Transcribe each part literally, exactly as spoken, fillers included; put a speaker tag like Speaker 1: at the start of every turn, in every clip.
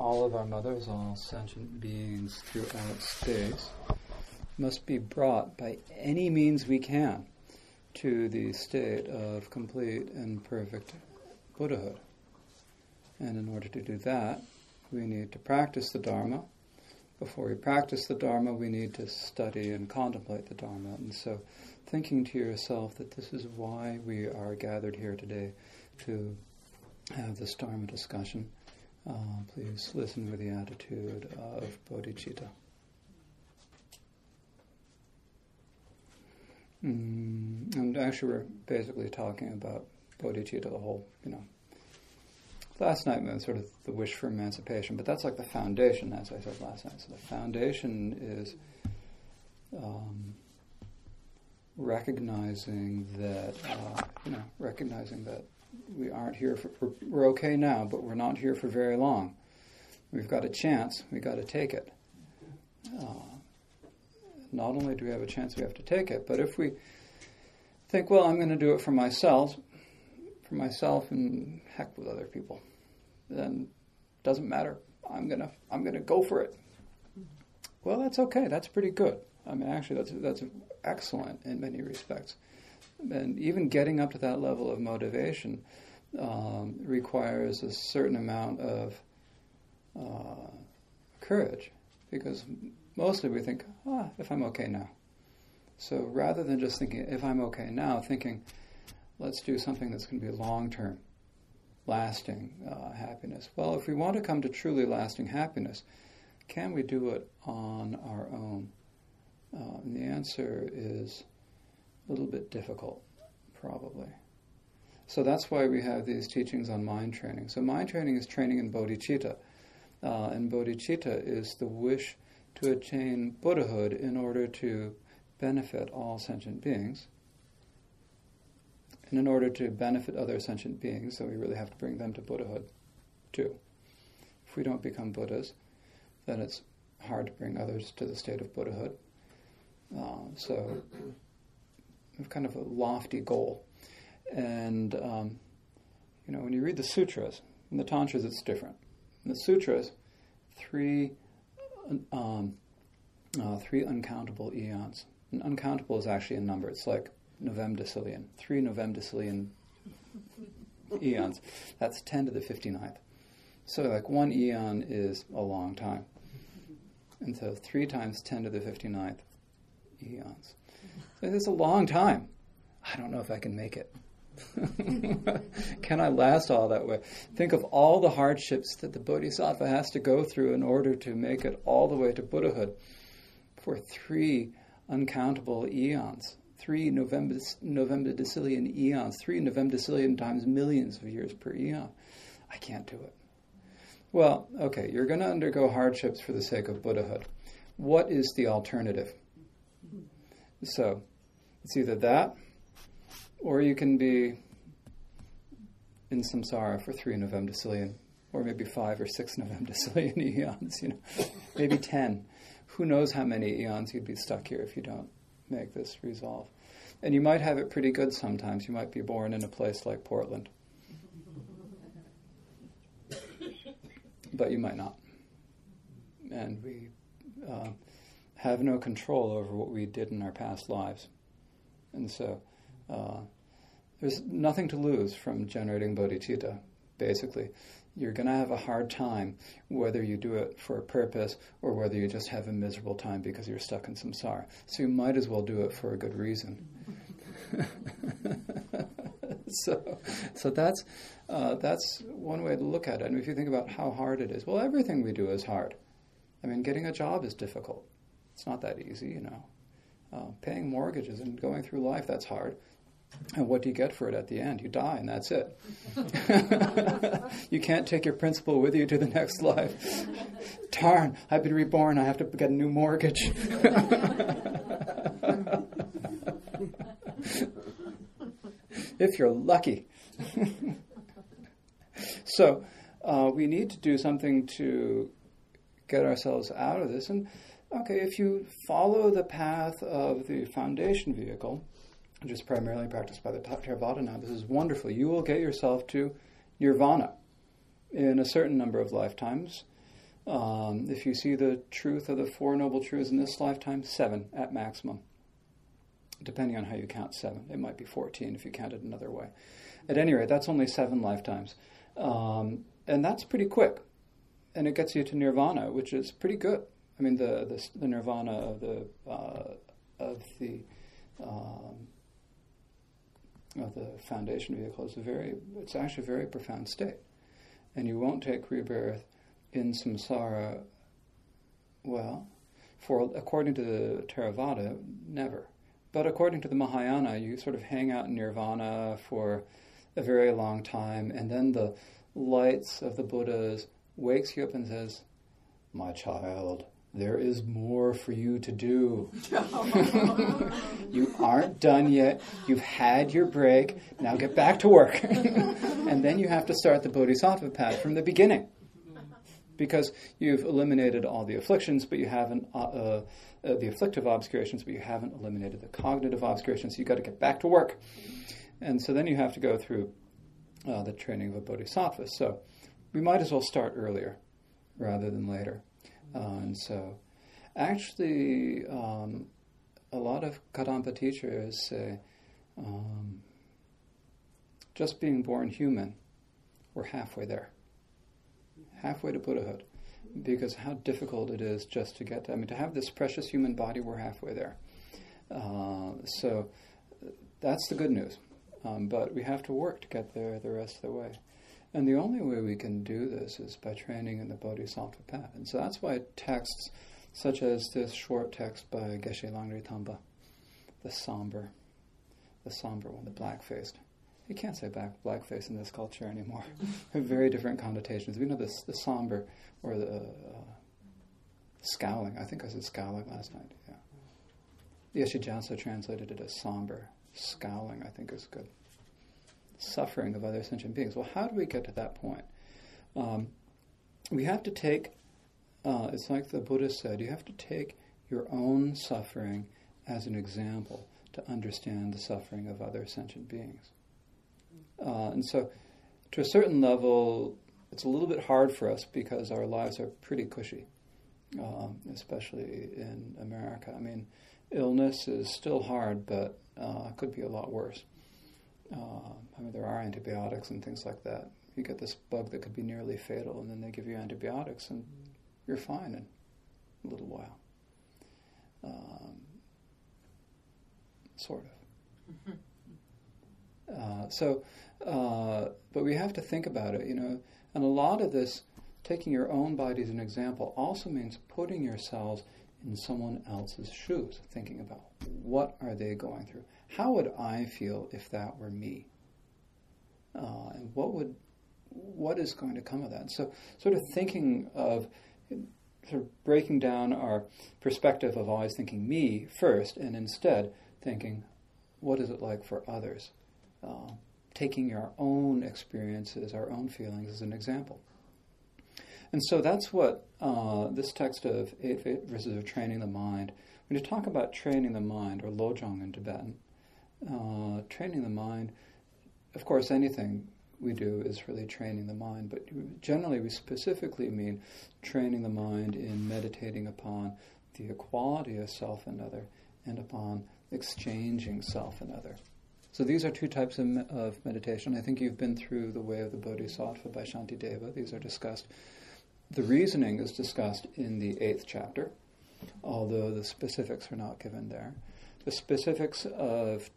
Speaker 1: all of our mothers, all sentient beings throughout space, must be brought by any means we can to the state of complete and perfect Buddhahood. And in order to do that, we need to practice the Dharma. Before we practice the Dharma, we need to study and contemplate the Dharma. And so thinking to yourself that this is why we are gathered here today to have this Dharma discussion, uh, please listen with the attitude of bodhicitta. Mm, and actually we're basically talking about bodhicitta, the whole, you know, last night was sort of the wish for emancipation, but that's like the foundation, as I said last night. So the foundation is um, recognizing that, uh, you know, recognizing that we aren't here for, we're, we're okay now, but we're not here for very long. We've got a chance, we've got to take it. Uh, not only do we have a chance, we have to take it, but if we think, well, I'm going to do it for myself, for myself and heck with other people, then it doesn't matter. I'm gonna I'm gonna go for it. Well, that's okay. That's pretty good. I mean, actually, that's that's excellent in many respects. And even getting up to that level of motivation um, requires a certain amount of uh, courage, because mostly we think, ah, if I'm okay now. So rather than just thinking, if I'm okay now, thinking, let's do something that's going to be long-term, lasting uh, happiness. Well, if we want to come to truly lasting happiness, can we do it on our own? Uh, and the answer is a little bit difficult, probably. So that's why we have these teachings on mind training. So mind training is training in bodhicitta. Uh, and bodhicitta is the wish to attain Buddhahood in order to benefit all sentient beings. And in order to benefit other sentient beings, so we really have to bring them to Buddhahood too. If we don't become Buddhas, then it's hard to bring others to the state of Buddhahood. Uh, so it's kind of a lofty goal. And, um, you know, when you read the sutras, in the tantras it's different. In the sutras, three, um, uh, three uncountable eons. And uncountable is actually a number. It's like novemdecillion, three novemdecillion eons. That's ten to the fifty-ninth. So like one eon is a long time. And so three times ten to the fifty-ninth eons. So it's a long time. I don't know if I can make it. Can I last all that way? Think of all the hardships that the bodhisattva has to go through in order to make it all the way to Buddhahood for three uncountable eons. Three novemdecillion eons, three novemdecillion times millions of years per eon. I can't do it. Well, okay, you're going to undergo hardships for the sake of Buddhahood. What is the alternative? So, it's either that, or you can be in samsara for three novemdecillion, or maybe five or six novemdecillion eons, you know, maybe ten. Who knows how many eons you'd be stuck here if you don't make this resolve. And you might have it pretty good sometimes. You might be born in a place like Portland. But you might not. And we uh, have no control over what we did in our past lives. And so uh, there's nothing to lose from generating bodhicitta, basically. You're going to have a hard time whether you do it for a purpose or whether you just have a miserable time because you're stuck in samsara. So you might as well do it for a good reason. so so that's uh, that's one way to look at it. And if you think about how hard it is, well, everything we do is hard. I mean, getting a job is difficult. It's not that easy, you know. Uh, paying mortgages and going through life, that's hard. And what do you get for it at the end? You die, and that's it. You can't take your principal with you to the next life. Darn, I've been reborn. I have to get a new mortgage. If you're lucky. So uh, we need to do something to get ourselves out of this. And, okay, if you follow the path of the foundation vehicle, which is primarily practiced by the Theravada now, this is wonderful. You will get yourself to nirvana in a certain number of lifetimes. Um, if you see the truth of the Four Noble Truths in this lifetime, seven at maximum. Depending on how you count seven. It might be fourteen if you count it another way. At any rate, that's only seven lifetimes. Um, and that's pretty quick. And it gets you to nirvana, which is pretty good. I mean, the the, the nirvana of the uh, of the um, of the foundation vehicle is a very, it's actually a very profound state. And you won't take rebirth in samsara, well, for according to the Theravada, never. But according to the Mahayana, you sort of hang out in nirvana for a very long time, and then the lights of the Buddhas wakes you up and says, "My child, there is more for you to do. You aren't done yet. You've had your break. Now get back to work." And then you have to start the Bodhisattva path from the beginning. Because you've eliminated all the afflictions, but you haven't, uh, uh, uh, the afflictive obscurations, but you haven't eliminated the cognitive obscurations. You've got to get back to work. And so then you have to go through uh, the training of a bodhisattva. So we might as well start earlier rather than later. Uh, and so actually, um, a lot of Kadampa teachers say, um, just being born human, we're halfway there. Halfway to Buddhahood, because how difficult it is just to get to, I mean, to have this precious human body, we're halfway there. Uh, so that's the good news. Um, but we have to work to get there the rest of the way. And the only way we can do this is by training in the Bodhisattva path. And so that's why texts such as this short text by Geshe Langri Tamba, the somber, the somber one, the black-faced. You can't say black blackface in this culture anymore. Have very different connotations. We know this, the somber or the uh, scowling. I think I said scowling last night. Yeah. Yeshijasa translated it as somber. Scowling, I think, is good. Suffering of other sentient beings. Well, how do we get to that point? Um, we have to take, uh, it's like the Buddha said, you have to take your own suffering as an example to understand the suffering of other sentient beings. Uh, and so, to a certain level, it's a little bit hard for us because our lives are pretty cushy, um, especially in America. I mean, illness is still hard, but uh, it could be a lot worse. Uh, I mean, there are antibiotics and things like that. You get this bug that could be nearly fatal, and then they give you antibiotics, and you're fine in a little while. Um, sort of. Uh, so, uh, but we have to think about it, you know, and a lot of this, taking your own body as an example, also means putting yourselves in someone else's shoes, thinking about what are they going through? How would I feel if that were me? Uh, and what would, what is going to come of that? So, sort of thinking of, sort of breaking down our perspective of always thinking me first, and instead thinking, what is it like for others? Uh, taking our own experiences, our own feelings as an example. And so that's what uh, this text of Eight Verses of Training the Mind, when you talk about training the mind, or lojong in Tibetan, uh, training the mind, of course anything we do is really training the mind, but generally we specifically mean training the mind in meditating upon the equality of self and other, and upon exchanging self and other. So these are two types of, me- of meditation. I think you've been through The Way of the Bodhisattva by Shantideva. These are discussed. The reasoning is discussed in the eighth chapter, although the specifics are not given there. The specifics of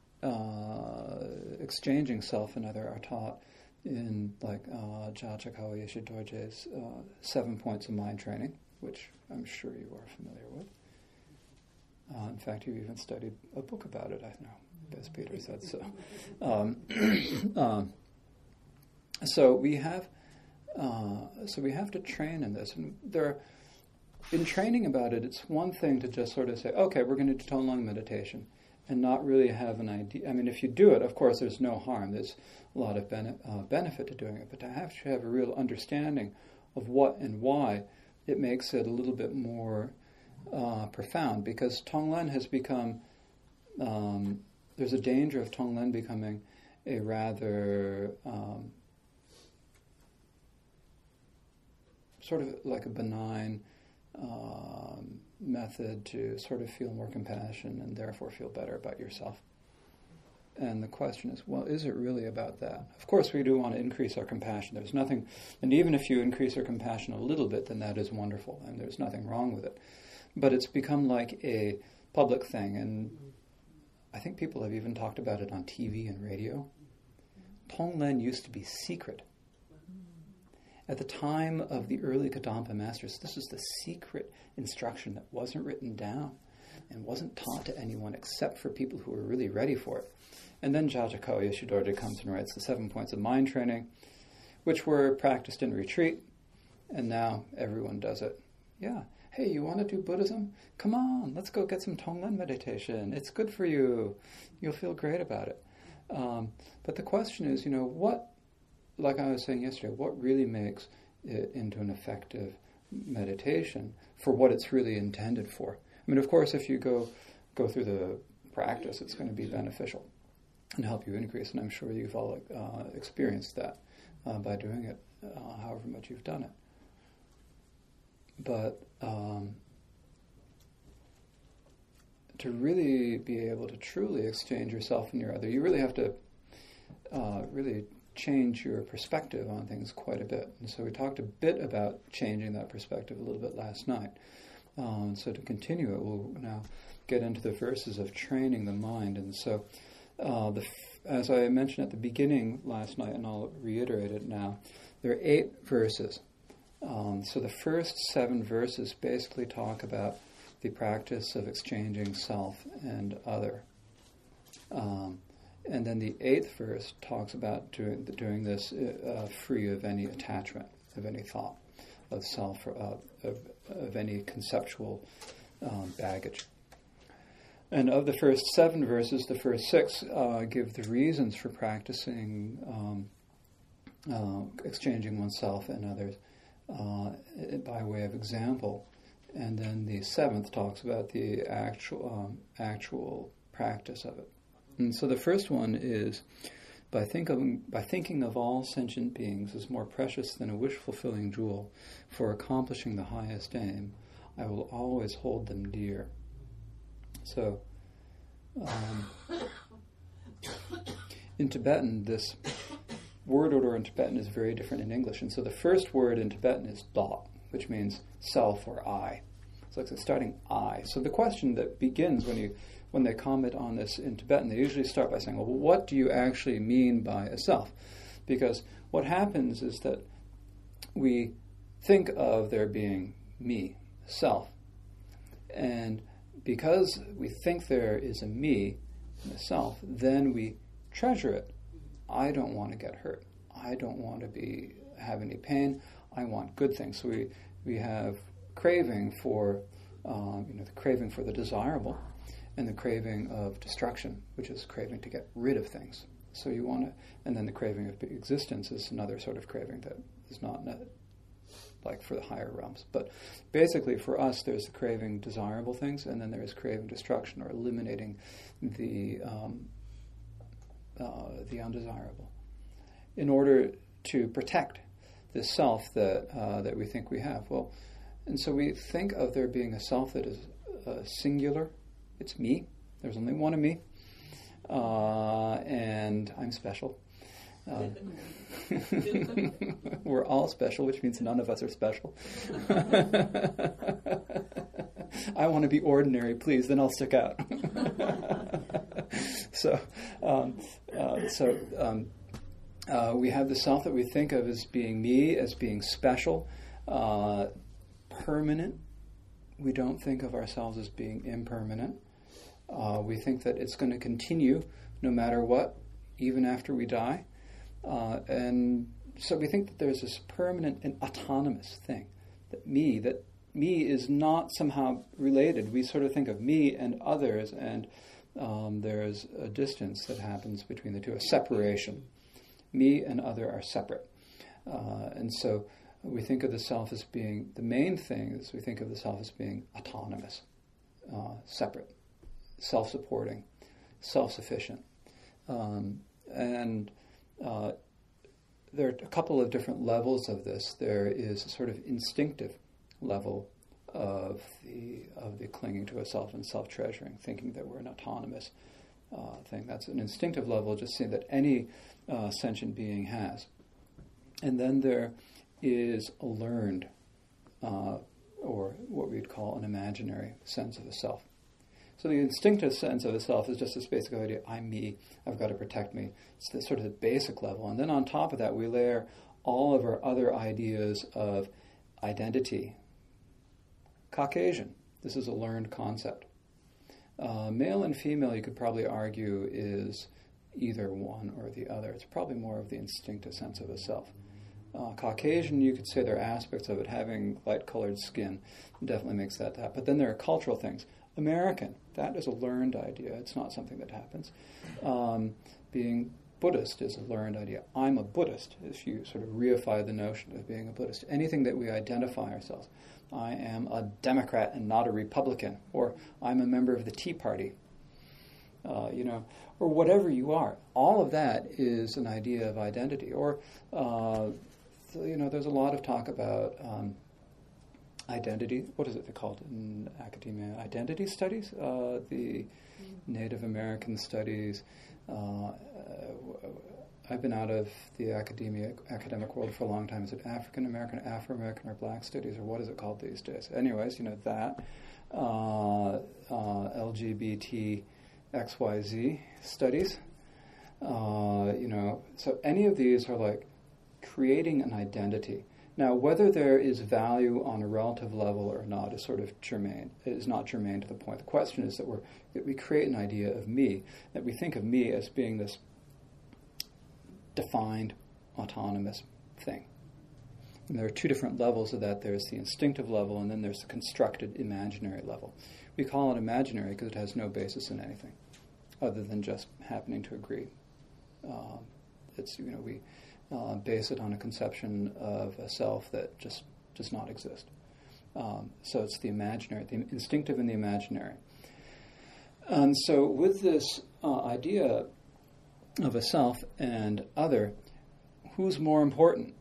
Speaker 1: uh, exchanging self and other are taught in, like, uh, Jachakawa Yeshe Dorje's uh, Seven Points of Mind Training, which I'm sure you are familiar with. Uh, in fact, you even studied a book about it, I know. As Peter said so. Um, um, so we have, uh, so we have to train in this. And there, in training about it, it's one thing to just sort of say, okay, we're going to do Tonglong meditation, and not really have an idea. I mean, if you do it, of course, there's no harm. There's a lot of bene- uh, benefit to doing it, but to have to have a real understanding of what and why, it makes it a little bit more uh, profound, because Tonglen has become. Um, There's a danger of Tonglen becoming a rather um, sort of like a benign um, method to sort of feel more compassion and therefore feel better about yourself. And the question is, well, is it really about that? Of course, we do want to increase our compassion. There's nothing, and even if you increase your compassion a little bit, then that is wonderful, and there's nothing wrong with it. But it's become like a public thing, and I think people have even talked about it on T V and radio. Tonglen used to be secret. At the time of the early Kadampa masters, this was the secret instruction that wasn't written down and wasn't taught to anyone except for people who were really ready for it. And then Jajako Yeshu Dorje comes and writes the seven points of mind training, which were practiced in retreat, and now everyone does it. Yeah. Hey, you want to do Buddhism? Come on, let's go get some Tonglen meditation. It's good for you. You'll feel great about it. Um, but the question is, you know, what, like I was saying yesterday, what really makes it into an effective meditation for what it's really intended for? I mean, of course, if you go go through the practice, it's going to be beneficial and help you increase, and I'm sure you've all uh, experienced that uh, by doing it, uh, however much you've done it. But um, to really be able to truly exchange yourself and your other, you really have to uh, really change your perspective on things quite a bit. And so we talked a bit about changing that perspective a little bit last night. Um, so to continue it, we'll now get into the verses of training the mind. And so, uh, the, as I mentioned at the beginning last night, and I'll reiterate it now, there are eight verses. Um, so the first seven verses basically talk about the practice of exchanging self and other. Um, and then the eighth verse talks about doing, doing this uh, free of any attachment, of any thought of self, or uh, of, of any conceptual um, baggage. And of the first seven verses, the first six uh, give the reasons for practicing um, uh, exchanging oneself and others uh, by way of example. And then the seventh talks about the actual um, actual practice of it. And so the first one is, by, think of, by thinking of all sentient beings as more precious than a wish-fulfilling jewel for accomplishing the highest aim, I will always hold them dear. So, um, in Tibetan, this word order in Tibetan is very different in English. And so the first word in Tibetan is da, which means self or I. So it's starting I. So the question that begins when you when they comment on this in Tibetan, they usually start by saying, well, what do you actually mean by a self? Because what happens is that we think of there being me, self. And because we think there is a me and a self, then we treasure it. I don't want to get hurt. I don't want to be have any pain. I want good things. So we, we have craving for, um, you know, the craving for the desirable, and the craving of destruction, which is craving to get rid of things. So you want to, and then the craving of existence is another sort of craving that is not like for the higher realms. But basically for us, there's the craving desirable things, and then there's craving destruction, or eliminating the um, uh, the undesirable, in order to protect this self that uh, that we think we have. Well, and so we think of there being a self that is uh, singular. It's me. There's only one of me. Uh, and I'm special. Uh, we're all special, which means none of us are special. I want to be ordinary, please, then I'll stick out. so um, uh, so um, uh, we have the self that we think of as being me, as being special, uh, permanent. We don't think of ourselves as being impermanent. Uh, we think that it's going to continue no matter what, even after we die. Uh, and so we think that there's this permanent and autonomous thing, that me, that me is not somehow related. We sort of think of me and others, and um, there's a distance that happens between the two, a separation. Me and other are separate. Uh, and so we think of the self as being, the main thing is we think of the self as being autonomous, uh, separate, self-supporting, self-sufficient. Um, and uh, there are a couple of different levels of this. There is a sort of instinctive level of the of the clinging to a self and self-treasuring, thinking that we're an autonomous uh, thing. That's an instinctive level, just seeing that any uh, sentient being has. And then there is a learned, uh, or what we'd call an imaginary sense of a self. So the instinctive sense of a self is just this basic idea, I'm me, I've got to protect me. It's the sort of the basic level. And then on top of that, we layer all of our other ideas of identity. Caucasian, this is a learned concept. Uh, male and female, you could probably argue, is either one or the other. It's probably more of the instinctive sense of a self. Uh, Caucasian, you could say there are aspects of it. Having light-colored skin definitely makes that that. But then there are cultural things. American, that is a learned idea. It's not something that happens. Um, being Buddhist is a learned idea. I'm a Buddhist, if you sort of reify the notion of being a Buddhist. Anything that we identify ourselves. I am a Democrat and not a Republican, or I'm a member of the Tea Party, uh, you know, or whatever you are. All of that is an idea of identity. Or, uh, you know, there's a lot of talk about um, identity. What is it they called in academia? Identity studies? Uh, the Native American studies. Uh, I've been out of the academia, academic world for a long time. Is it African American, Afro American, or Black studies, or what is it called these days? Anyways, you know, that. Uh, uh, L G B T X Y Z studies. Uh, you know, so any of these are like creating an identity. Now, whether there is value on a relative level or not is sort of germane. It is not germane to the point. The question is that we're that we create an idea of me, that we think of me as being this defined, autonomous thing. And there are two different levels of that. There's the instinctive level, and then there's the constructed imaginary level. We call it imaginary because it has no basis in anything other than just happening to agree. Uh, it's, you know, we uh, base it on a conception of a self that just does not exist. Um, so it's the imaginary, the instinctive and the imaginary. And so with this uh, idea of a self and other, who's more important?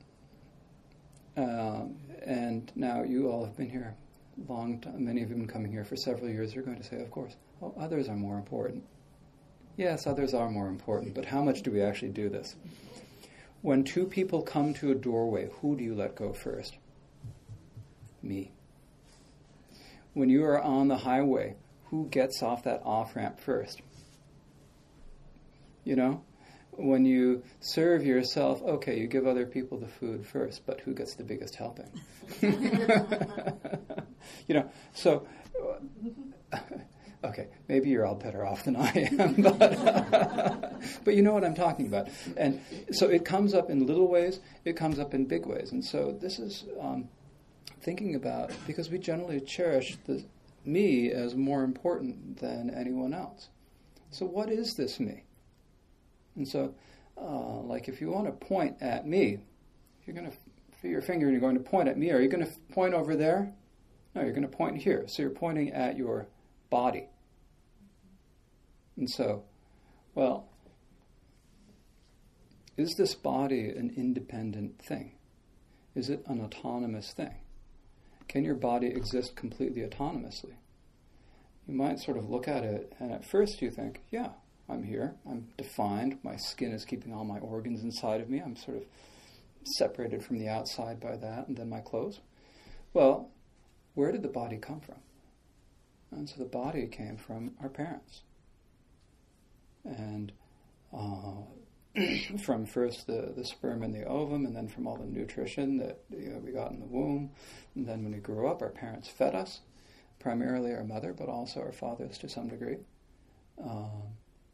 Speaker 1: Um, and now you all have been here a long time. Many of you have been coming here for several years. You're going to say, of course, oh, others are more important. Yes, others are more important, but how much do we actually do this? When two people come to a doorway, who do you let go first? Me. When you are on the highway, who gets off that off-ramp first? You know, when you serve yourself, okay, you give other people the food first, but who gets the biggest helping? You know, so, okay, maybe you're all better off than I am, but, but you know what I'm talking about. And so it comes up in little ways, it comes up in big ways. And so this is um, thinking about, because we generally cherish the me as more important than anyone else. So what is this me? And so, uh, like if you want to point at me, if you're going to f- your finger and you're going to point at me, are you going to f- point over there? No, you're going to point here. So you're pointing at your body. And so, well, is this body an independent thing? Is it an autonomous thing? Can your body exist completely autonomously? You might sort of look at it, and at first you think, yeah, I'm here, I'm defined, my skin is keeping all my organs inside of me, I'm sort of separated from the outside by that, and then my clothes. Well, where did the body come from? And so the body came from our parents. And uh, from first the, the sperm and the ovum, and then from all the nutrition that you know, we got in the womb. And then when we grew up, our parents fed us, primarily our mother, but also our fathers to some degree. Um,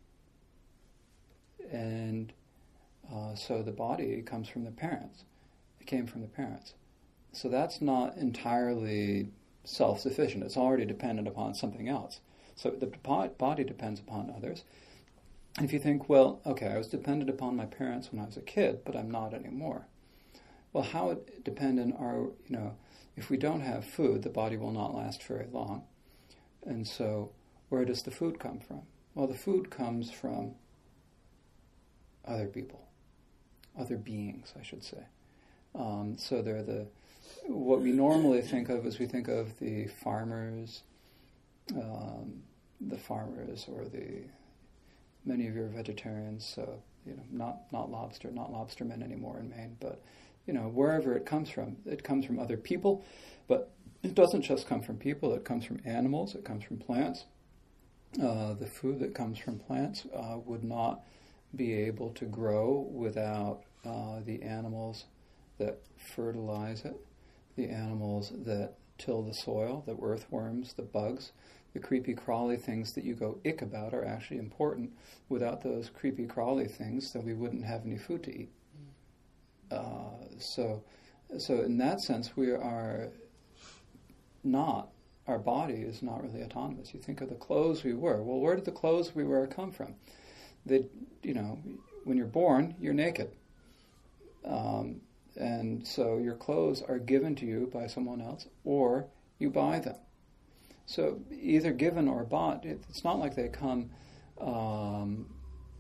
Speaker 1: and uh, so the body comes from the parents. It came from the parents. So that's not entirely self-sufficient. It's already dependent upon something else. So the body depends upon others. And if you think, well, okay, I was dependent upon my parents when I was a kid, but I'm not anymore. Well, how dependent are, you know, if we don't have food, the body will not last very long. And so where does the food come from? Well, the food comes from other people, other beings, I should say. Um, so they're the, what we normally think of is we think of the farmers, um, the farmers or the, many of you are vegetarians, so, you know, not, not lobster, not lobstermen anymore in Maine, but, you know, wherever it comes from, it comes from other people, but it doesn't just come from people, it comes from animals, it comes from plants. Uh, the food that comes from plants uh, would not be able to grow without uh, the animals that fertilize it, the animals that till the soil, the earthworms, the bugs, the creepy crawly things that you go ick about are actually important. Without those creepy crawly things, then we wouldn't have any food to eat. Uh, so, so in that sense, we are not, our body is not really autonomous. You think of the clothes we wear. Well, where did the clothes we wear come from? They, you know, when you're born, you're naked. Um, and so your clothes are given to you by someone else, or you buy them. So either given or bought, it's not like they come, um,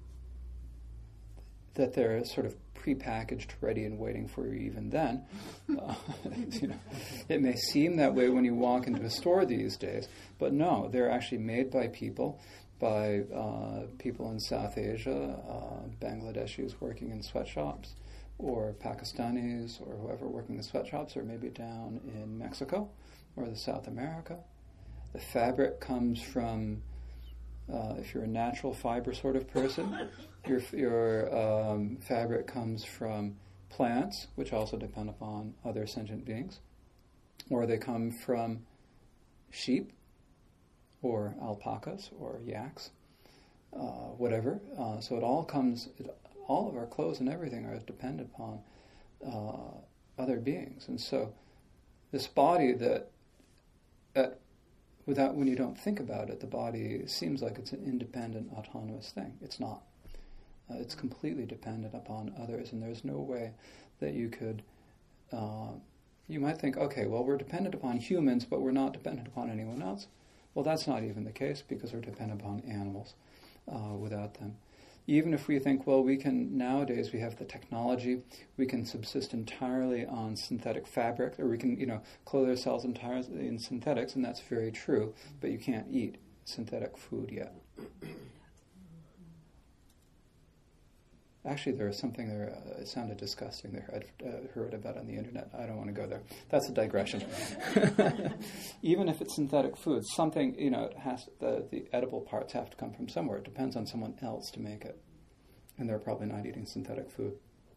Speaker 1: that they're sort of prepackaged, ready and waiting for you even then. Uh, you know, it may seem that way when you walk into a store these days, but no, they're actually made by people, by uh, people in South Asia, uh, Bangladeshis working in sweatshops, or Pakistanis, or whoever working in sweatshops, or maybe down in Mexico, or the South America. The fabric comes from, uh, if you're a natural fiber sort of person, your your um, fabric comes from plants, which also depend upon other sentient beings, or they come from sheep, or alpacas, or yaks, uh, whatever. Uh, so it all comes, it, all of our clothes and everything are dependent upon uh, other beings. And so this body that, at Without, when you don't think about it, the body seems like it's an independent, autonomous thing. It's not. Uh, it's completely dependent upon others, and there's no way that you could... Uh, you might think, okay, well, we're dependent upon humans, but we're not dependent upon anyone else. Well, that's not even the case, because we're dependent upon animals uh, without them. Even if we think, well, we can, nowadays we have the technology, we can subsist entirely on synthetic fabric, or we can, you know, clothe ourselves entirely in synthetics, and that's very true, but you can't eat synthetic food yet. Actually, there was something there, uh, it sounded disgusting there, I'd uh, heard about on the internet. I don't want to go there. That's a digression. Even if it's synthetic food, something, you know, it has, the, the edible parts have to come from somewhere. It depends on someone else to make it. And they're probably not eating synthetic food.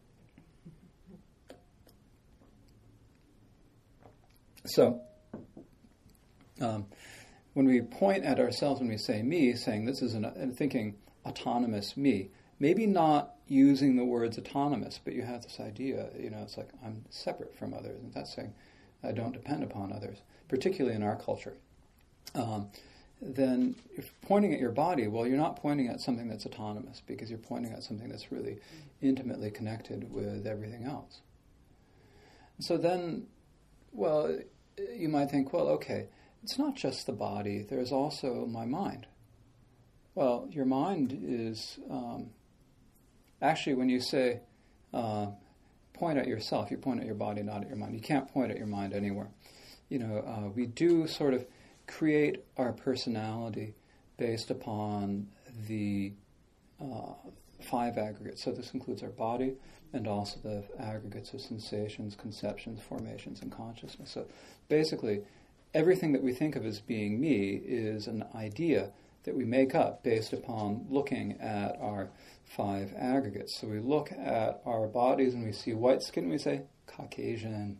Speaker 1: So, um, when we point at ourselves, when we say me, saying this is an, and thinking autonomous me, maybe not using the words autonomous, but you have this idea, you know, it's like I'm separate from others, and that's saying I don't depend upon others, particularly in our culture. Um, then if pointing at your body, well, you're not pointing at something that's autonomous, because you're pointing at something that's really intimately connected with everything else. And so then, well, you might think, well, okay, it's not just the body, there's also my mind. Well, your mind is... Um, Actually, when you say uh, point at yourself, you point at your body, not at your mind. You can't point at your mind anywhere. You know, uh, we do sort of create our personality based upon the uh, five aggregates. So this includes our body and also the aggregates of sensations, conceptions, formations, and consciousness. So basically, everything that we think of as being me is an idea that we make up based upon looking at our five aggregates. So we look at our bodies and we see white skin, we say Caucasian.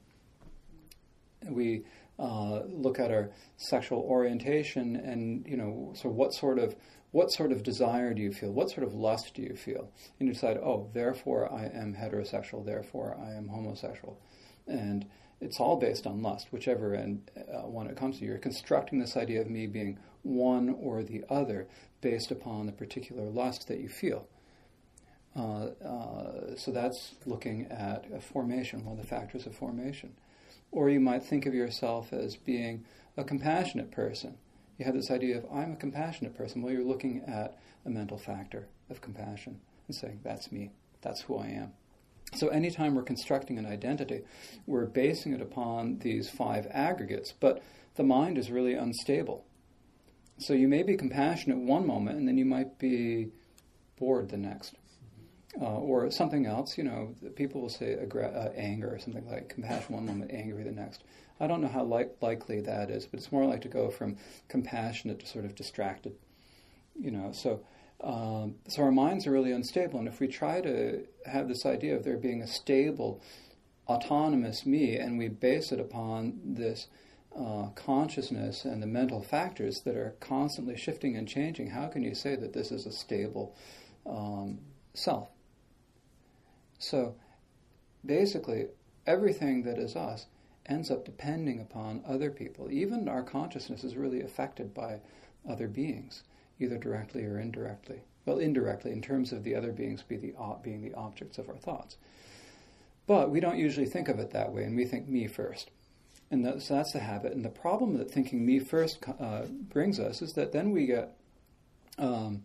Speaker 1: And we uh, look at our sexual orientation, and you know, so what sort of what sort of desire do you feel? What sort of lust do you feel? And you decide, oh, therefore I am heterosexual, therefore I am homosexual, and it's all based on lust, whichever end, uh, one it comes to. You're constructing this idea of me being one or the other based upon the particular lust that you feel. Uh, uh, so that's looking at a formation, one of the factors of formation. Or you might think of yourself as being a compassionate person. You have this idea of, I'm a compassionate person. Well, you're looking at a mental factor of compassion and saying, that's me, that's who I am. So anytime we're constructing an identity, we're basing it upon these five aggregates, but the mind is really unstable. So you may be compassionate one moment, and then you might be bored the next. Uh, or something else, you know, people will say aggra- uh, anger or something like compassion one moment, angry the next. I don't know how li- likely that is, but it's more like to go from compassionate to sort of distracted. You know, so um, so our minds are really unstable, and if we try to have this idea of there being a stable, autonomous me, and we base it upon this uh, consciousness and the mental factors that are constantly shifting and changing, how can you say that this is a stable um, self? So basically, everything that is us ends up depending upon other people. Even our consciousness is really affected by other beings, either directly or indirectly. Well, indirectly, in terms of the other beings be the, uh, being the objects of our thoughts. But we don't usually think of it that way, and we think me first. And that's, that's the habit. And the problem that thinking me first uh, brings us is that then we get... Um,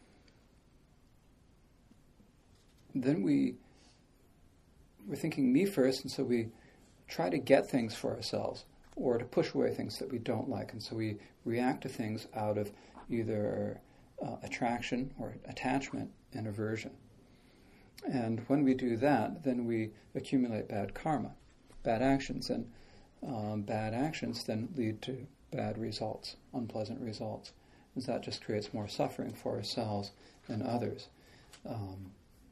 Speaker 1: then we... We're thinking me first, and so we try to get things for ourselves or to push away things that we don't like. And so we react to things out of either uh, attraction or attachment and aversion. And when we do that, then we accumulate bad karma, bad actions. And um, bad actions then lead to bad results, unpleasant results. And so that just creates more suffering for ourselves and others. Um,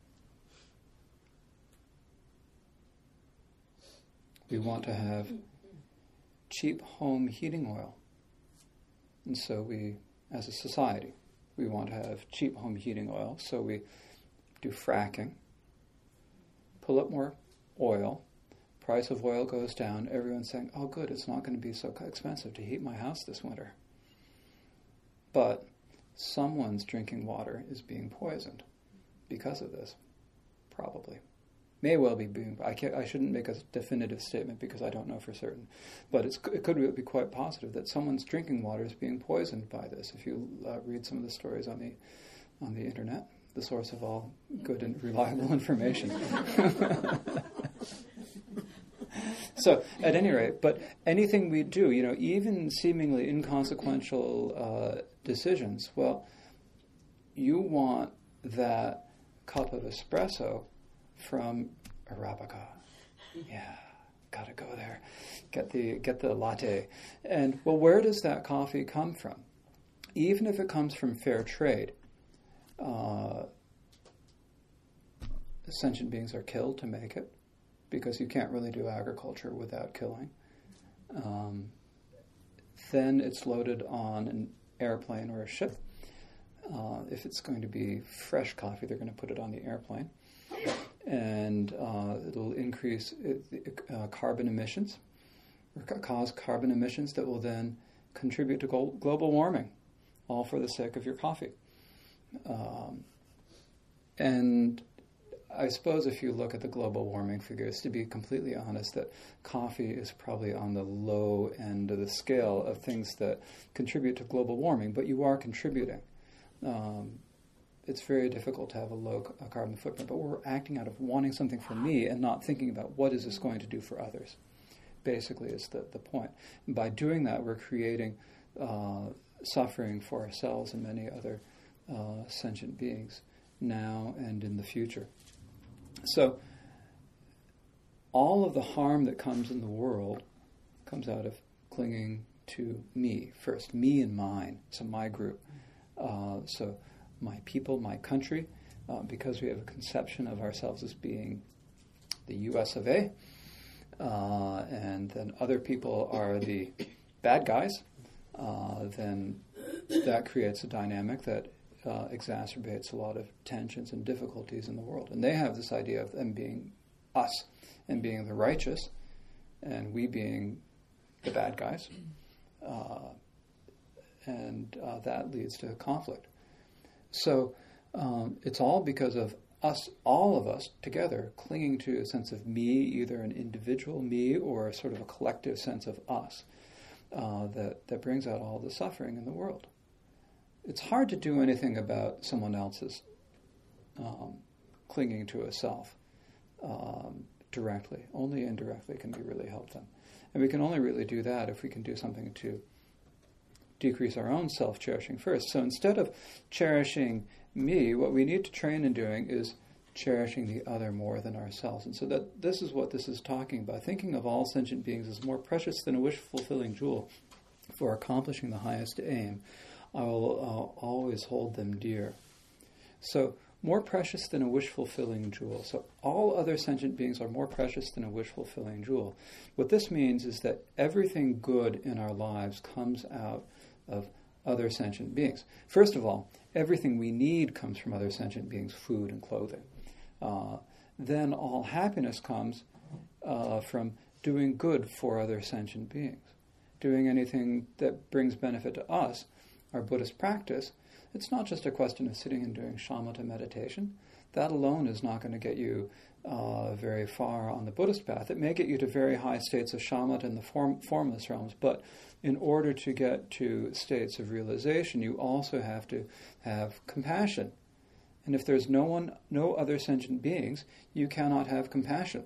Speaker 1: We want to have cheap home heating oil. And so we, as a society, we want to have cheap home heating oil. So we do fracking, pull up more oil, price of oil goes down, everyone's saying, oh good, it's not going to be so expensive to heat my house this winter. But someone's drinking water is being poisoned because of this, probably. May well be being. I can't. I shouldn't make a definitive statement because I don't know for certain, but it's, it could be quite positive that someone's drinking water is being poisoned by this. If you uh, read some of the stories on the on the internet, the source of all good and reliable information. So, at any rate, but anything we do, you know, even seemingly inconsequential uh, decisions. Well, you want that cup of espresso from Arabica. Yeah, gotta go there. Get the get the latte. And, well, where does that coffee come from? Even if it comes from fair trade, uh, sentient beings are killed to make it, because you can't really do agriculture without killing. Um, then it's loaded on an airplane or a ship. Uh, if it's going to be fresh coffee, they're going to put it on the airplane. And uh, it'll increase uh, carbon emissions, or ca- cause carbon emissions that will then contribute to glo- global warming, all for the sake of your coffee. Um, and I suppose if you look at the global warming figures, to be completely honest, that coffee is probably on the low end of the scale of things that contribute to global warming, but you are contributing. Um, it's very difficult to have a low a carbon footprint, but we're acting out of wanting something for me and not thinking about what is this going to do for others, basically is the, the point. And by doing that, we're creating uh, suffering for ourselves and many other uh, sentient beings now and in the future. So all of the harm that comes in the world comes out of clinging to me first, me and mine, so my group. Uh, so my people, my country, uh, because we have a conception of ourselves as being the U S of A, uh, and then other people are the bad guys, uh, then that creates a dynamic that uh, exacerbates a lot of tensions and difficulties in the world. And they have this idea of them being us and being the righteous, and we being the bad guys, uh, and uh, that leads to conflict. So um, it's all because of us, all of us together, clinging to a sense of me, either an individual me or sort of a collective sense of us, uh, that, that brings out all the suffering in the world. It's hard to do anything about someone else's um, clinging to a self. um, directly. Only indirectly can we really help them. And we can only really do that if we can do something to decrease our own self-cherishing first. So instead of cherishing me, what we need to train in doing is cherishing the other more than ourselves. And so that this is what this is talking about. Thinking of all sentient beings as more precious than a wish-fulfilling jewel for accomplishing the highest aim, I will uh, always hold them dear. So, more precious than a wish-fulfilling jewel. So all other sentient beings are more precious than a wish-fulfilling jewel. What this means is that everything good in our lives comes out of other sentient beings. First of all, everything we need comes from other sentient beings, food and clothing. Uh, then all happiness comes uh, from doing good for other sentient beings. Doing anything that brings benefit to us, our Buddhist practice. It's not just a question of sitting and doing shamatha meditation. That alone is not going to get you uh, very far on the Buddhist path. It may get you to very high states of shamatha in the form, formless realms, but in order to get to states of realization, you also have to have compassion. And if there's no one, no other sentient beings, you cannot have compassion.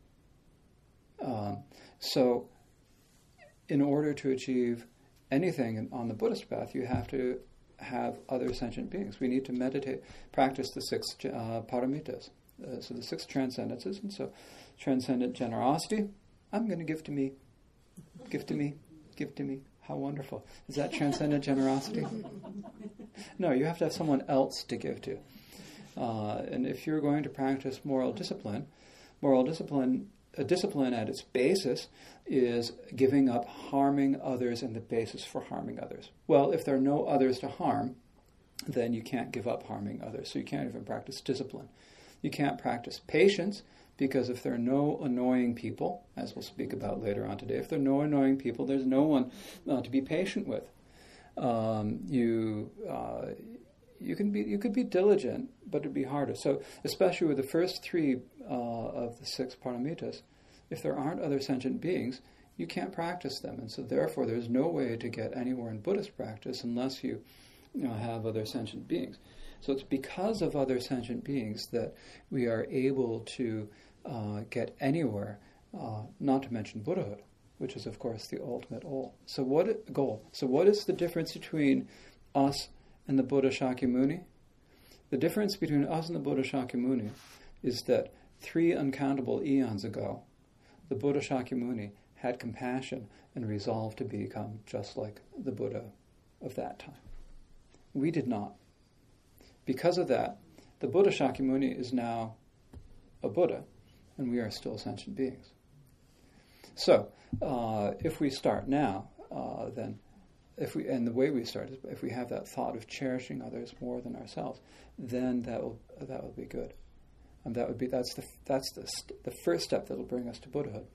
Speaker 1: Um, so, in order to achieve anything on the Buddhist path, you have to have other sentient beings. We need to meditate, practice the six uh, paramitas, uh, so the six transcendences. And so, transcendent generosity, I'm going to give to me, give to me, give to me. How wonderful. Is that transcendent generosity? No, you have to have someone else to give to. Uh, and if you're going to practice moral discipline, moral discipline, a discipline at its basis is giving up harming others and the basis for harming others. Well, if there are no others to harm, then you can't give up harming others. So you can't even practice discipline. You can't practice patience, because if there are no annoying people, as we'll speak about later on today, if there are no annoying people, there's no one uh, to be patient with. Um, you uh, you can be you could be diligent, but it'd be harder. So especially with the first three uh, of the six paramitas, if there aren't other sentient beings, you can't practice them, and so therefore there's no way to get anywhere in Buddhist practice unless you, you know, have other sentient beings. So it's because of other sentient beings that we are able to uh, get anywhere, uh, not to mention Buddhahood, which is, of course, the ultimate goal. So what goal? So what is the difference between us and the Buddha Shakyamuni? The difference between us and the Buddha Shakyamuni is that three uncountable eons ago, the Buddha Shakyamuni had compassion and resolved to become just like the Buddha of that time. We did not. Because of that, the Buddha Shakyamuni is now a Buddha, and we are still sentient beings. So, uh, if we start now, uh, then, if we and the way we start is if we have that thought of cherishing others more than ourselves, then that will that will be good, and that would be that's the that's the the first step that will bring us to Buddhahood.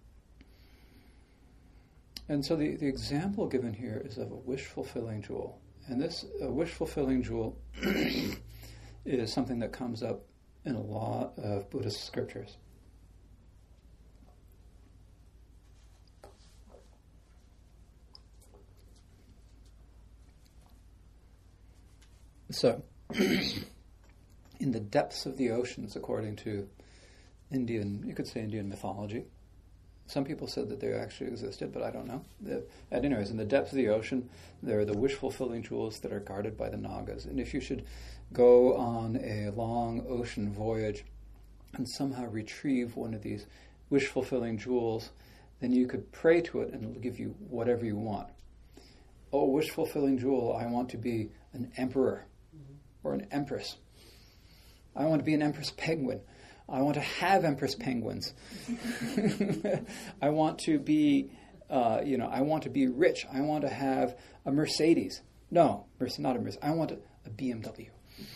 Speaker 1: And so the, the example given here is of a wish-fulfilling jewel. And this uh, wish-fulfilling jewel is something that comes up in a lot of Buddhist scriptures. So, in the depths of the oceans, according to Indian, you could say Indian mythology, some people said that they actually existed, but I don't know. The, anyways, in the depths of the ocean, there are the wish-fulfilling jewels that are guarded by the Nagas. And if you should go on a long ocean voyage and somehow retrieve one of these wish-fulfilling jewels, then you could pray to it and it'll give you whatever you want. Oh, wish-fulfilling jewel, I want to be an emperor or an empress. I want to be an empress penguin. I want to have empress penguins. I want to be, uh, you know, I want to be rich. I want to have a Mercedes. No, not a Mercedes. I want a, a B M W.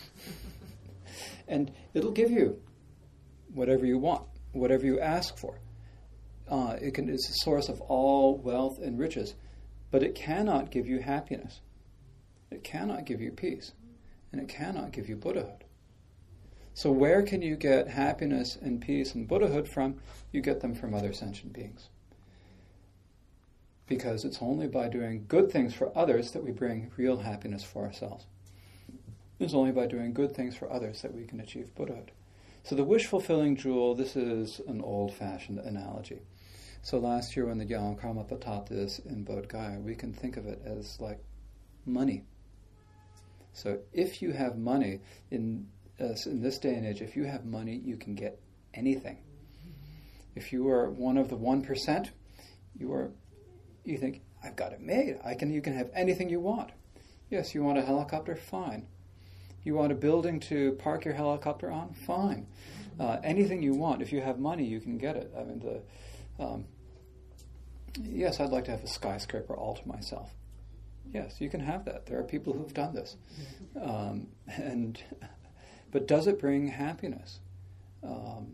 Speaker 1: And it'll give you whatever you want, whatever you ask for. Uh, it can, it's a source of all wealth and riches, but it cannot give you happiness. It cannot give you peace, and it cannot give you Buddhahood. So where can you get happiness and peace and Buddhahood from? You get them from other sentient beings. Because it's only by doing good things for others that we bring real happiness for ourselves. It's only by doing good things for others that we can achieve Buddhahood. So the wish-fulfilling jewel, this is an old-fashioned analogy. So last year when the Gyalwang Karmapa taught this in Bodh Gaya, we can think of it as like money. So if you have money, in uh, in this day and age, if you have money, you can get anything. If you are one of the one percent, you are, you think, I've got it made. I can. You can have anything you want. Yes, you want a helicopter? Fine. You want a building to park your helicopter on? Fine. Uh, anything you want. If you have money, you can get it. I mean, the um, yes, I'd like to have a skyscraper all to myself. Yes, you can have that. There are people who've done this. Um, and but does it bring happiness? Um,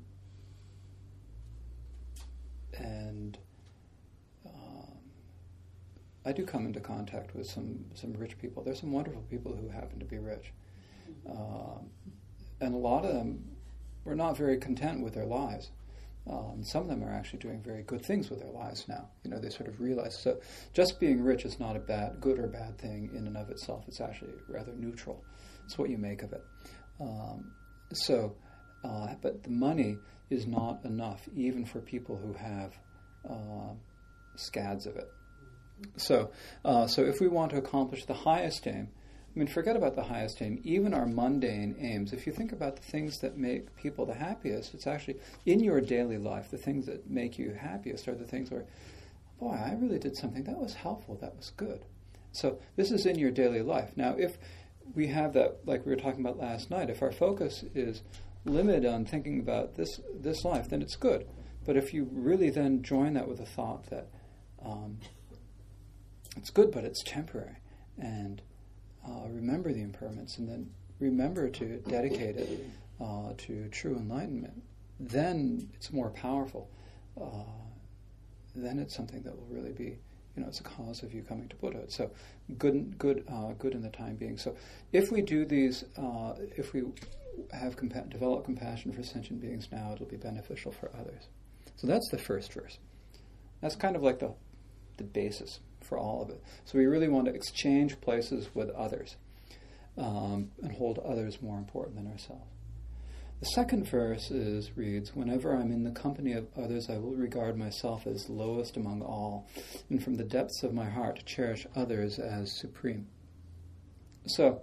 Speaker 1: and um, I do come into contact with some, some rich people. There's some wonderful people who happen to be rich. Um, and a lot of them were not very content with their lives. Um, some of them are actually doing very good things with their lives now. You know, they sort of realize. So just being rich is not a bad, good or bad thing in and of itself. It's actually rather neutral. It's what you make of it. Um, so, uh, but the money is not enough, even for people who have uh, scads of it. So, uh, so if we want to accomplish the highest aim, I mean, forget about the highest aim. Even our mundane aims, if you think about the things that make people the happiest, it's actually in your daily life, the things that make you happiest are the things where, boy, I really did something that was helpful, that was good. So this is in your daily life. Now, if we have that, like we were talking about last night, if our focus is limited on thinking about this this life, then it's good. But if you really then join that with the thought that um, it's good, but it's temporary, and Uh, remember the impermanence, and then remember to dedicate it uh, to true enlightenment, then it's more powerful. Uh, then it's something that will really be, you know, it's a cause of you coming to Buddhahood. So good, good, uh, good in the time being. So if we do these, uh, if we have compa- develop compassion for sentient beings now, it'll be beneficial for others. So that's the first verse. That's kind of like the the basis for all of it. So we really want to exchange places with others um, and hold others more important than ourselves. The second verse is reads, "Whenever I'm in the company of others, I will regard myself as lowest among all, and from the depths of my heart cherish others as supreme." So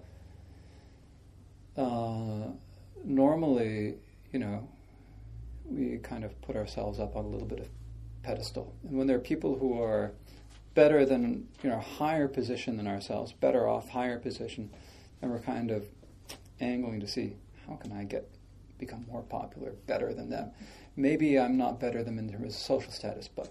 Speaker 1: uh, normally, you know, we kind of put ourselves up on a little bit of pedestal. And when there are people who are better than, you know, higher position than ourselves, better off, higher position, and we're kind of angling to see, how can I get become more popular, better than them? Maybe I'm not better than them in terms of social status, but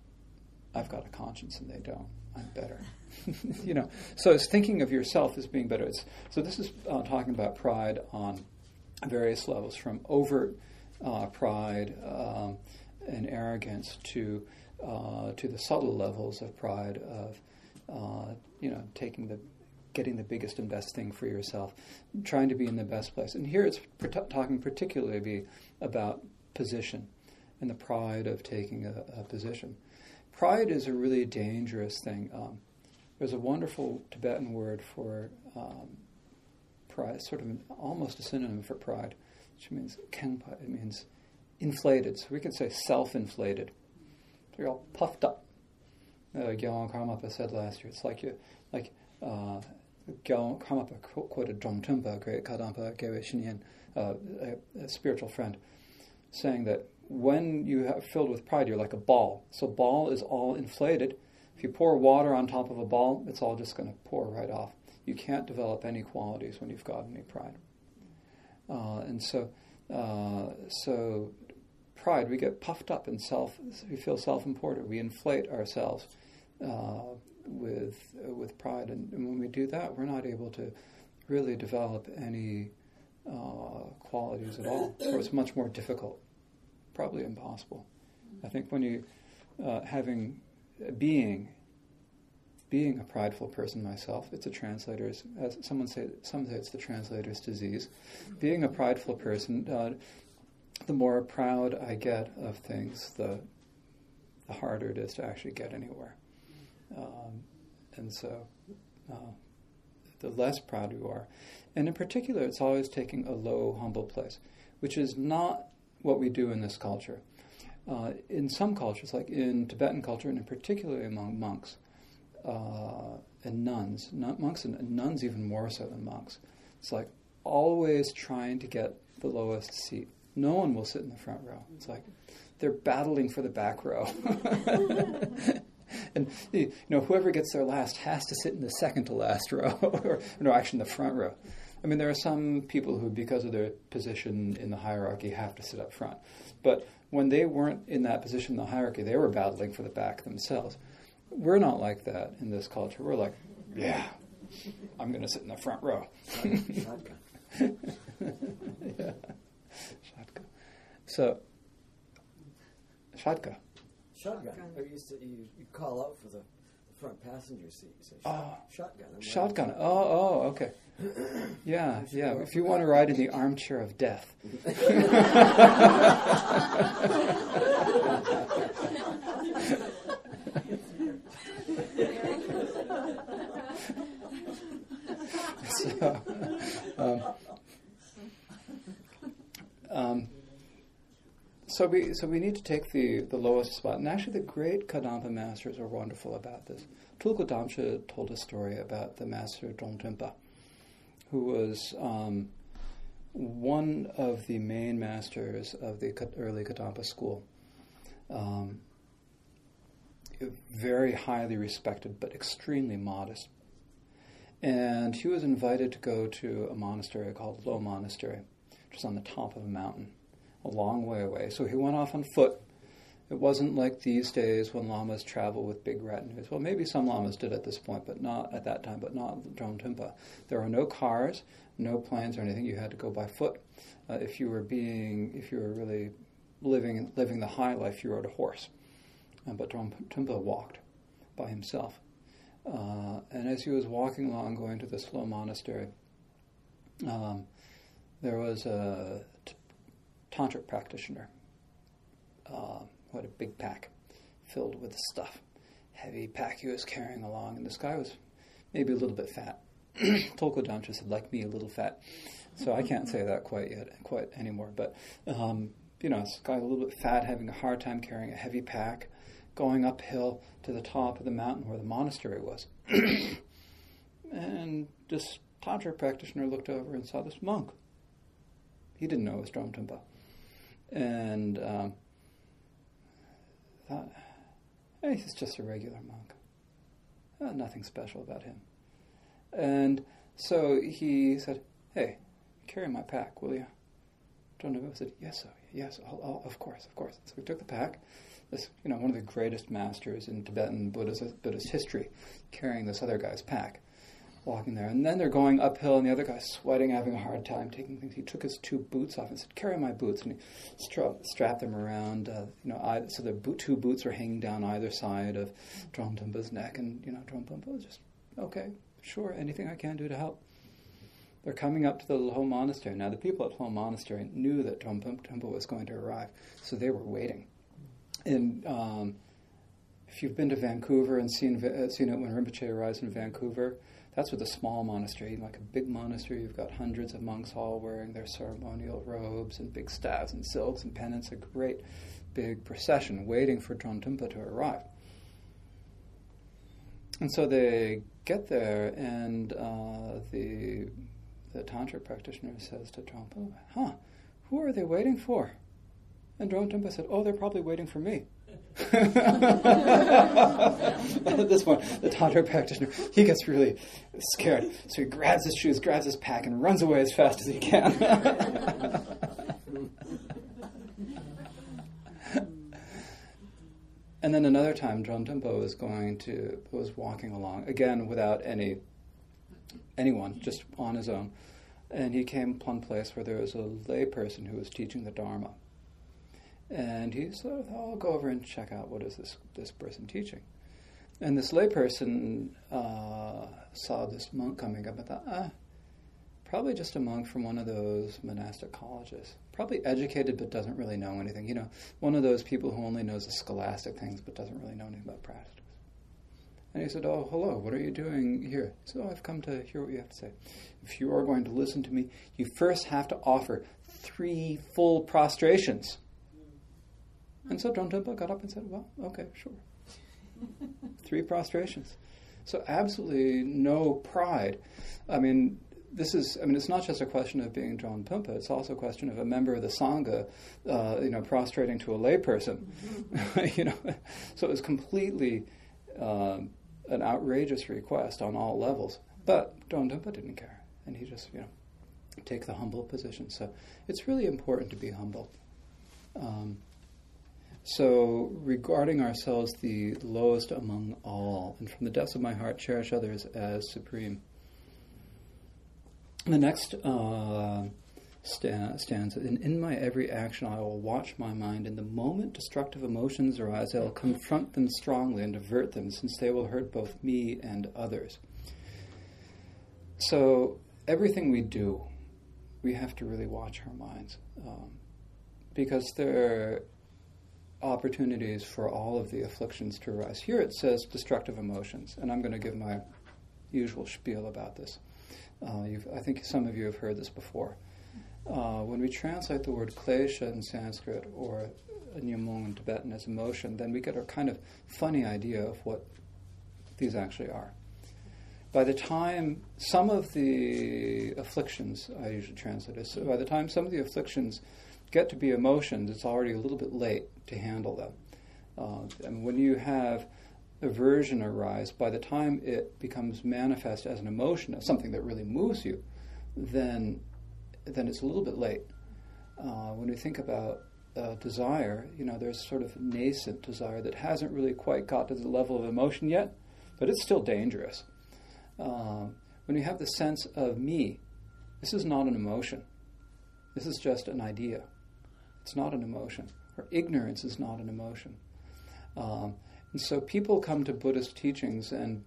Speaker 1: I've got a conscience and they don't. I'm better. You know, so it's thinking of yourself as being better. It's, so this is uh, talking about pride on various levels, from overt uh, pride um, and arrogance to uh, to the subtle levels of pride of uh, you know taking the getting the biggest and best thing for yourself, trying to be in the best place. And here it's pr- talking particularly about position and the pride of taking a, a position. Pride is a really dangerous thing. Um, there's a wonderful Tibetan word for um, pride, sort of an, almost a synonym for pride, which means kengpa. It means inflated. So we can say self-inflated. So you're all puffed up. Uh, Gyalwang Karmapa said last year, it's like you, like uh, Gyalwang Karmapa quoted Dromtumpa, a great Kadampa Gewe Shinyan, uh, a, a spiritual friend, saying that when you are filled with pride, you're like a ball. So ball is all inflated. If you pour water on top of a ball, it's all just going to pour right off. You can't develop any qualities when you've got any pride. Uh, and so, uh, so pride, we get puffed up in self. We feel self-important. We inflate ourselves uh, with uh, with pride, and, and when we do that, we're not able to really develop any uh, qualities at all. Or it's much more difficult, probably impossible. I think when you uh, having being being a prideful person myself, it's a translator's, as someone say, some say it's the translator's disease. Being a prideful person, uh, the more proud I get of things, the the harder it is to actually get anywhere. Um, and so, uh, the less proud you are. And in particular, it's always taking a low, humble place. which is not what we do in this culture. Uh, in some cultures, like in Tibetan culture, and particularly among monks uh, and nuns, not monks and, and nuns even more so than monks, it's like always trying to get the lowest seat. No one will sit in the front row. It's like they're battling for the back row. And you know, whoever gets there last has to sit in the second to last row, or no, actually in the front row. I mean, there are some people who, because of their position in the hierarchy, have to sit up front. But when they weren't in that position in the hierarchy, they were battling for the back themselves. We're not like that in this culture. We're like, yeah, I'm going to sit in the front row.
Speaker 2: Shotgun.
Speaker 1: Yeah. Shotgun. So, shotgun.
Speaker 2: Shotgun. Or you used to you, you call out for the, the front passenger seat. You say,
Speaker 1: Oh.
Speaker 2: shotgun. I'm
Speaker 1: Shotgun. Oh, oh, okay. Yeah, yeah. If you want to ride in the armchair of death. So, um, um, so we so we need to take the, the lowest spot. And actually the great Kadampa masters are wonderful about this. Tulku Damsha told a story about the master Dromtempa, who was um, one of the main masters of the early Kadampa school. Um, very highly respected, but extremely modest. And he was invited to go to a monastery called Lo Monastery, which was on the top of a mountain, a long way away. So he went off on foot. It wasn't like these days when lamas travel with big retinues. Well, maybe some lamas did at this point, but not at that time, but not Dromtempa. There were no cars, no planes or anything. You had to go by foot. Uh, if you were being, if you were really living living the high life, you rode a horse. Uh, but Dromtempa walked by himself. Uh, and as he was walking along, going to this Lo monastery, um, there was a t- tantric practitioner uh, who had a big pack filled with stuff. Heavy pack he was carrying along, and this guy was maybe a little bit fat. Tulku Damsha said, like me, a little fat. So I can't say that quite yet, quite anymore. But, um, you know, this guy a little bit fat, having a hard time carrying a heavy pack, going uphill to the top of the mountain where the monastery was. And this tantra practitioner looked over and saw this monk. He didn't know it was Dromtempa. And um, thought, hey, he's just a regular monk. Uh, nothing special about him. And so he said, hey, carry my pack, will you? Dromtempa said, yes, sir, yes, I'll, I'll, of course, of course. So he took the pack. This, you know, one of the greatest masters in Tibetan Buddhist, Buddhist history, carrying this other guy's pack, walking there. And then they're going uphill, and the other guy's sweating, having a hard time taking things. He took his two boots off and said, carry my boots. And he stra- strapped them around, uh, you know, I, so the boot, two boots are hanging down either side of Dromtempa's neck. And, you know, Dromtempa was just, okay, sure, anything I can do to help. They're coming up to the Lo monastery. Now, the people at Lo monastery knew that Dromtempa was going to arrive, so they were waiting. And um, if you've been to Vancouver and seen uh, seen it when Rinpoche arrives in Vancouver, that's with a small monastery. Like a big monastery, you've got hundreds of monks all wearing their ceremonial robes and big staffs and silks and pennants, a great big procession waiting for Dromtempa to arrive. And so they get there, and uh, the the tantra practitioner says to Dromtempa, huh, who are they waiting for? And Dromtempa said, oh, they're probably waiting for me. At this point, the tantra practitioner, he gets really scared. So he grabs his shoes, grabs his pack, and runs away as fast as he can. And then another time, Dromtempa was going to, was walking along, again without any, anyone, just on his own. And he came upon a place where there was a lay person who was teaching the Dharma. And he said, I'll go over and check out what is this this person teaching. And this layperson uh, saw this monk coming up and thought, ah, probably just a monk from one of those monastic colleges. Probably educated but doesn't really know anything. You know, one of those people who only knows the scholastic things but doesn't really know anything about practice. And he said, oh, hello, what are you doing here? He said, oh, I've come to hear what you have to say. If you are going to listen to me, you first have to offer three full prostrations. And so Drone Trungpa got up and said, well, okay, sure. Three prostrations. So absolutely no pride. I mean, this is, I mean, it's not just a question of being Drone Trungpa, it's also a question of a member of the Sangha, uh, you know, prostrating to a layperson. Mm-hmm. You know, so it was completely um, an outrageous request on all levels. But Drone Trungpa didn't care, and he just, you know, take the humble position. So it's really important to be humble. Um, so regarding ourselves the lowest among all, and from the depths of my heart cherish others as supreme. The next uh, sta- stanza, in, in my every action I will watch my mind, and the moment destructive emotions arise, I will confront them strongly and avert them, since they will hurt both me and others. So everything we do, we have to really watch our minds, um, because there are opportunities for all of the afflictions to arise. Here it says destructive emotions, and I'm going to give my usual spiel about this. Uh, you've, I think some of you have heard this before. Uh, when we translate the word klesha in Sanskrit or nyamung in Tibetan as emotion, then we get a kind of funny idea of what these actually are. By the time some of the afflictions, I usually translate it, so by the time some of the afflictions get to be emotions, it's already a little bit late to handle them. Uh, and when you have aversion arise, by the time it becomes manifest as an emotion, as something that really moves you, then then it's a little bit late. Uh, when we think about uh, desire, you know, there's sort of nascent desire that hasn't really quite got to the level of emotion yet, but it's still dangerous. Uh, when you have the sense of me, this is not an emotion. This is just an idea. It's not an emotion. Or ignorance is not an emotion. Um, and so people come to Buddhist teachings and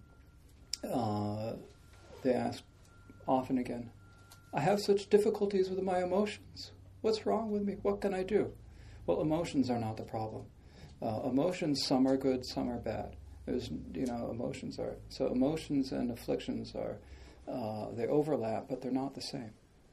Speaker 1: uh, they ask often again, I have such difficulties with my emotions. What's wrong with me? What can I do? Well, emotions are not the problem. Uh, emotions, some are good, some are bad. There's, you know, emotions are, so emotions and afflictions are, uh, they overlap, but they're not the same.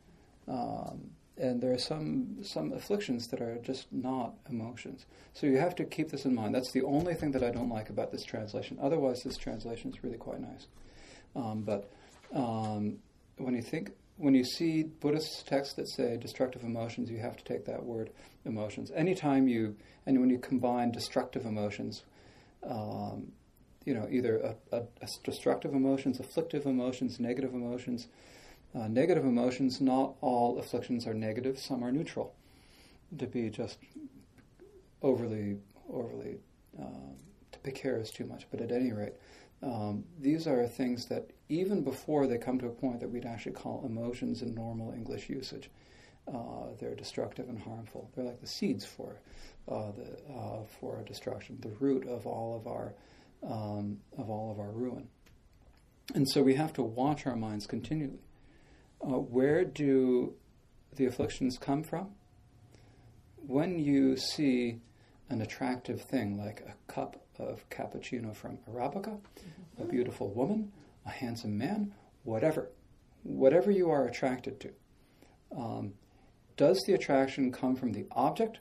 Speaker 1: Um, and there are some some afflictions that are just not emotions. So you have to keep this in mind. That's the only thing that I don't like about this translation. Otherwise, this translation is really quite nice. Um, but um, when you think, when you see Buddhist texts that say destructive emotions, you have to take that word emotions. Anytime you, and when you combine destructive emotions, um, you know, either a, a, a destructive emotions, afflictive emotions, negative emotions. Uh, negative emotions, not all afflictions are negative, some are neutral. To be just overly, overly, um, to pick hairs too much, but at any rate, um, these are things that even before they come to a point that we'd actually call emotions in normal English usage, uh, they're destructive and harmful. They're like the seeds for uh, the uh, for destruction, the root of all of our um, of all of our ruin. And so we have to watch our minds continually. Uh, where do the afflictions come from? When you see an attractive thing like a cup of cappuccino from Arabica, mm-hmm. a beautiful woman, a handsome man, whatever, whatever you are attracted to, um, does the attraction come from the object?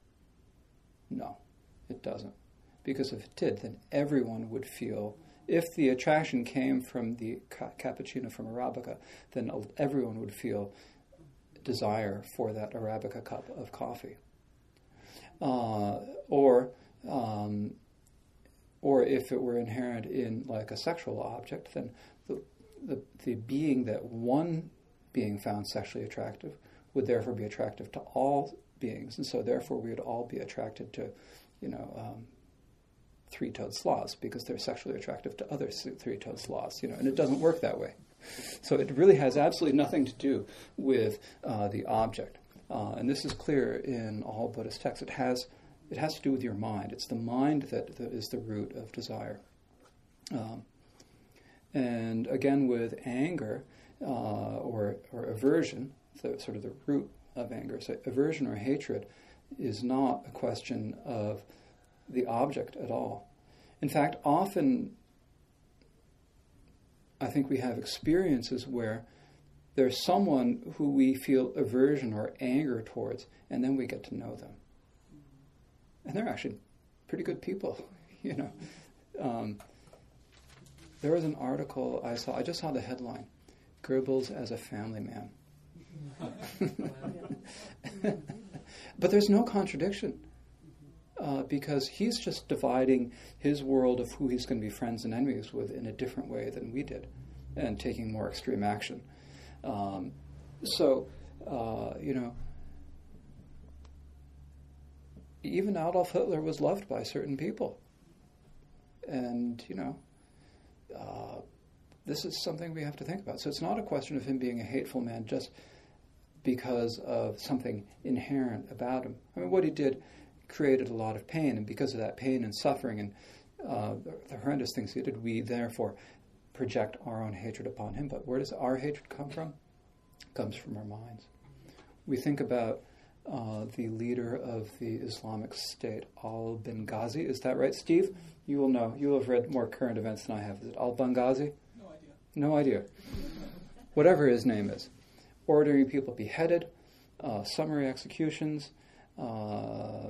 Speaker 1: No, it doesn't. Because if it did, then everyone would feel. If the attraction came from the ca- cappuccino from Arabica, then everyone would feel desire for that Arabica cup of coffee. Uh, or, um, or if it were inherent in like a sexual object, then the, the the being that one being found sexually attractive would therefore be attractive to all beings, and so therefore we would all be attracted to, you know. Um, three-toed sloths because they're sexually attractive to other three-toed sloths, you know, and it doesn't work that way. So it really has absolutely nothing to do with uh, the object, uh, and this is clear in all Buddhist texts. It has it has to do with your mind. It's the mind that, that is the root of desire. Um, and again, with anger uh, or or aversion, the sort of the root of anger. So aversion or hatred is not a question of the object at all. In fact, often I think we have experiences where there's someone who we feel aversion or anger towards, and then we get to know them. And they're actually pretty good people, you know. Um, there was an article I saw, I just saw the headline, Goebbels as a family man. But there's no contradiction, uh, because he's just dividing his world of who he's going to be friends and enemies with in a different way than we did, and taking more extreme action. Um, so, uh, you know, even Adolf Hitler was loved by certain people. And, you know, uh, this is something we have to think about. So it's not a question of him being a hateful man just because of something inherent about him. I mean, what he did created a lot of pain, and because of that pain and suffering and uh, the horrendous things he did, we therefore project our own hatred upon him. But where does our hatred come from? It comes from our minds. We think about uh, the leader of the Islamic State, al-Benghazi. Is that right, Steve? You will know. You will have read more current events than I have. Is it al-Benghazi?
Speaker 3: No idea.
Speaker 1: No idea. Whatever his name is. Ordering people beheaded, uh, summary executions, uh,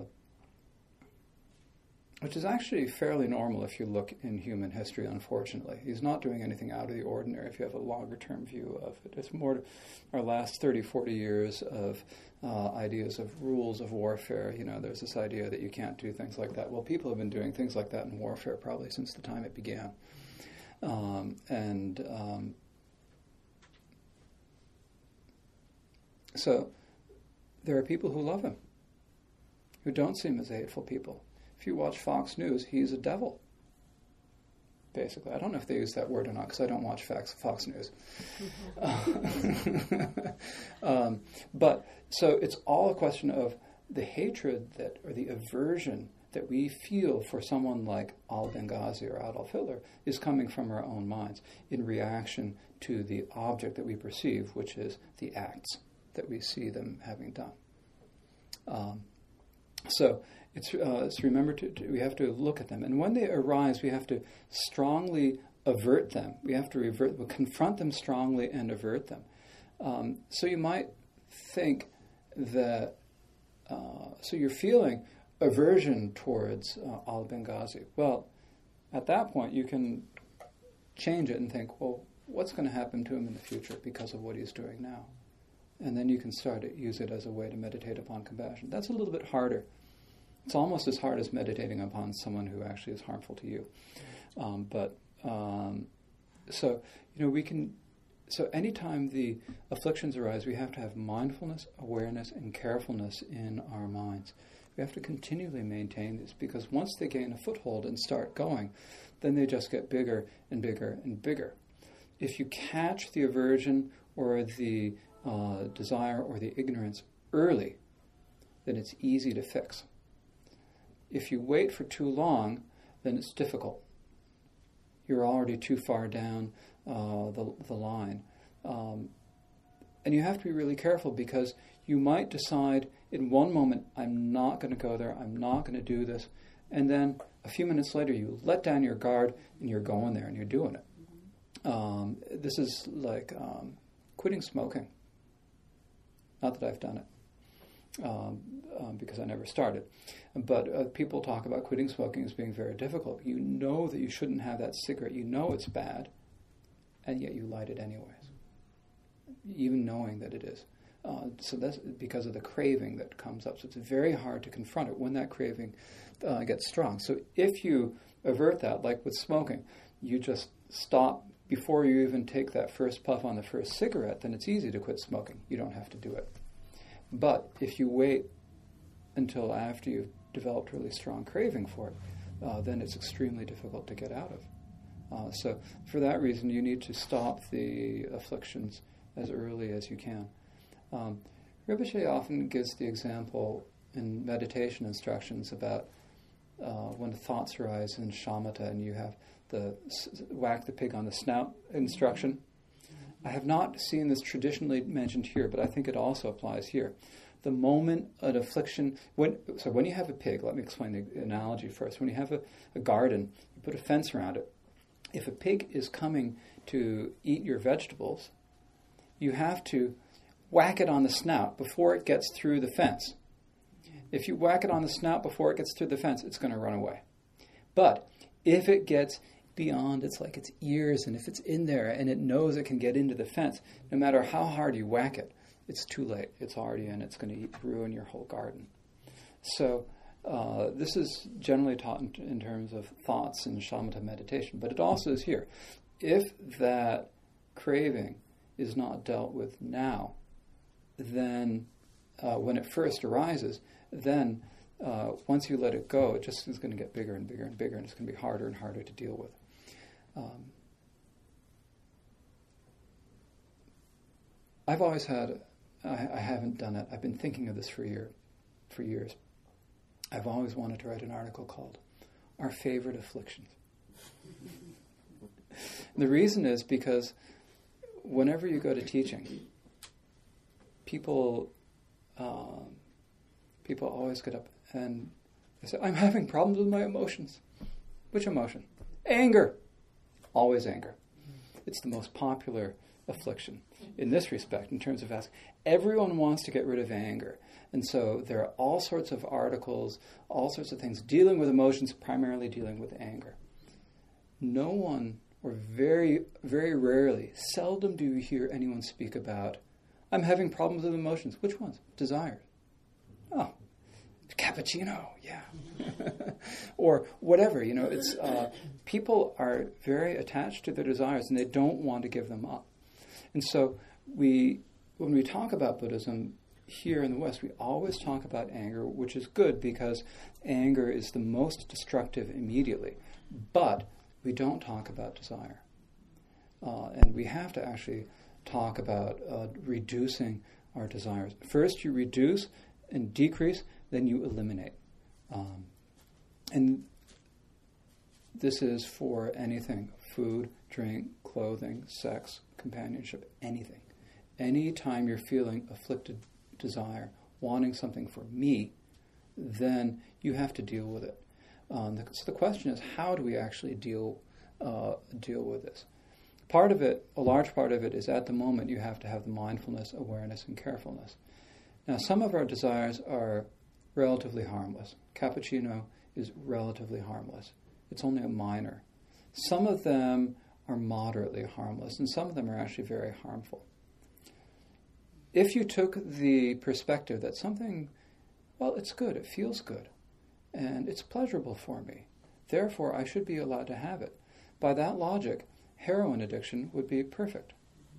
Speaker 1: which is actually fairly normal if you look in human history, unfortunately. He's not doing anything out of the ordinary if you have a longer-term view of it. It's more our last thirty, forty years of uh, ideas of rules of warfare. You know, there's this idea that you can't do things like that. Well, people have been doing things like that in warfare probably since the time it began. Um, and um, so there are people who love him, who don't see him as hateful people. If you watch Fox News, he's a devil, basically. I don't know if they use that word or not, because I don't watch Fox, Fox News. um, but, so it's all a question of the hatred that, or the aversion that we feel for someone like al-Benghazi or Adolf Hitler is coming from our own minds in reaction to the object that we perceive, which is the acts that we see them having done. Um, so it's, uh, it's remember to, to we have to look at them, and when they arise, we have to strongly avert them. We have to revert, we'll confront them strongly and avert them. Um, so you might think that uh, so you're feeling aversion towards uh, al-Benghazi. Well, at that point, you can change it and think, well, what's going to happen to him in the future because of what he's doing now? And then you can start to use it as a way to meditate upon compassion. That's a little bit harder. It's almost as hard as meditating upon someone who actually is harmful to you. Um, but, um, so, you know, we can, so anytime the afflictions arise, we have to have mindfulness, awareness, and carefulness in our minds. We have to continually maintain this, because once they gain a foothold and start going, then they just get bigger and bigger and bigger. If you catch the aversion or the uh, desire or the ignorance early, then it's easy to fix. If you wait for too long, then it's difficult. You're already too far down uh, the, the line. Um, and you have to be really careful, because you might decide in one moment, I'm not going to go there, I'm not going to do this, and then a few minutes later you let down your guard and you're going there and you're doing it. Um, this is like um, quitting smoking. Not that I've done it, um, um, because I never started. But uh, people talk about quitting smoking as being very difficult. You know that you shouldn't have that cigarette. You know it's bad, and yet you light it anyways, even knowing that it is. Uh, so that's because of the craving that comes up. So it's very hard to confront it when that craving uh, gets strong. So if you avert that, like with smoking, you just stop before you even take that first puff on the first cigarette, then it's easy to quit smoking. You don't have to do it. But if you wait until after you've developed really strong craving for it, uh, then it's extremely difficult to get out of. Uh, so for that reason, you need to stop the afflictions as early as you can. Um, Rinpoche often gives the example in meditation instructions about uh, when the thoughts arise in shamatha and you have the s- whack the pig on the snout instruction. I have not seen this traditionally mentioned here, but I think it also applies here. The moment an affliction, when so when you have a pig, let me explain the analogy first. When you have a, a garden, you put a fence around it, if a pig is coming to eat your vegetables, you have to whack it on the snout before it gets through the fence. If you whack it on the snout before it gets through the fence, it's going to run away. But if it gets beyond its like its ears, and if it's in there and it knows it can get into the fence, no matter how hard you whack it, it's too late. It's already in. It's going to eat, ruin your whole garden. So uh, this is generally taught in, in terms of thoughts in shamatha meditation, but it also is here. If that craving is not dealt with now, then uh, when it first arises, then uh, once you let it go, it just is going to get bigger and bigger and bigger, and it's going to be harder and harder to deal with. Um, I've always had, I, I haven't done it, I've been thinking of this for, year, for years. I've always wanted to write an article called Our Favorite Afflictions. The reason is because whenever you go to teaching, people um, people always get up and they say, I'm having problems with my emotions. Which emotion? Anger. Always anger. It's the most popular affliction in this respect, in terms of asking. Everyone wants to get rid of anger. And so there are all sorts of articles, all sorts of things dealing with emotions, primarily dealing with anger. No one, or very, very rarely, seldom do you hear anyone speak about, I'm having problems with emotions. Which ones? Desires. Oh, cappuccino, yeah. Or whatever, you know, it's uh, people are very attached to their desires and they don't want to give them up. And so we, when we talk about Buddhism here in the West, we always talk about anger, which is good because anger is the most destructive immediately. But we don't talk about desire. Uh, and we have to actually talk about uh, reducing our desires. First you reduce and decrease, then you eliminate. Um, and this is for anything: food, drink, clothing, sex, companionship, anything. Anytime you're feeling afflicted desire, wanting something for me, then you have to deal with it. Um, the, so the question is, how do we actually deal uh, deal with this? Part of it, a large part of it, is at the moment you have to have the mindfulness, awareness, and carefulness. Now, some of our desires are relatively harmless. Cappuccino is relatively harmless. It's only a minor. Some of them are moderately harmless, and some of them are actually very harmful. If you took the perspective that something, well, it's good, it feels good, and it's pleasurable for me, therefore I should be allowed to have it. By that logic, heroin addiction would be perfect.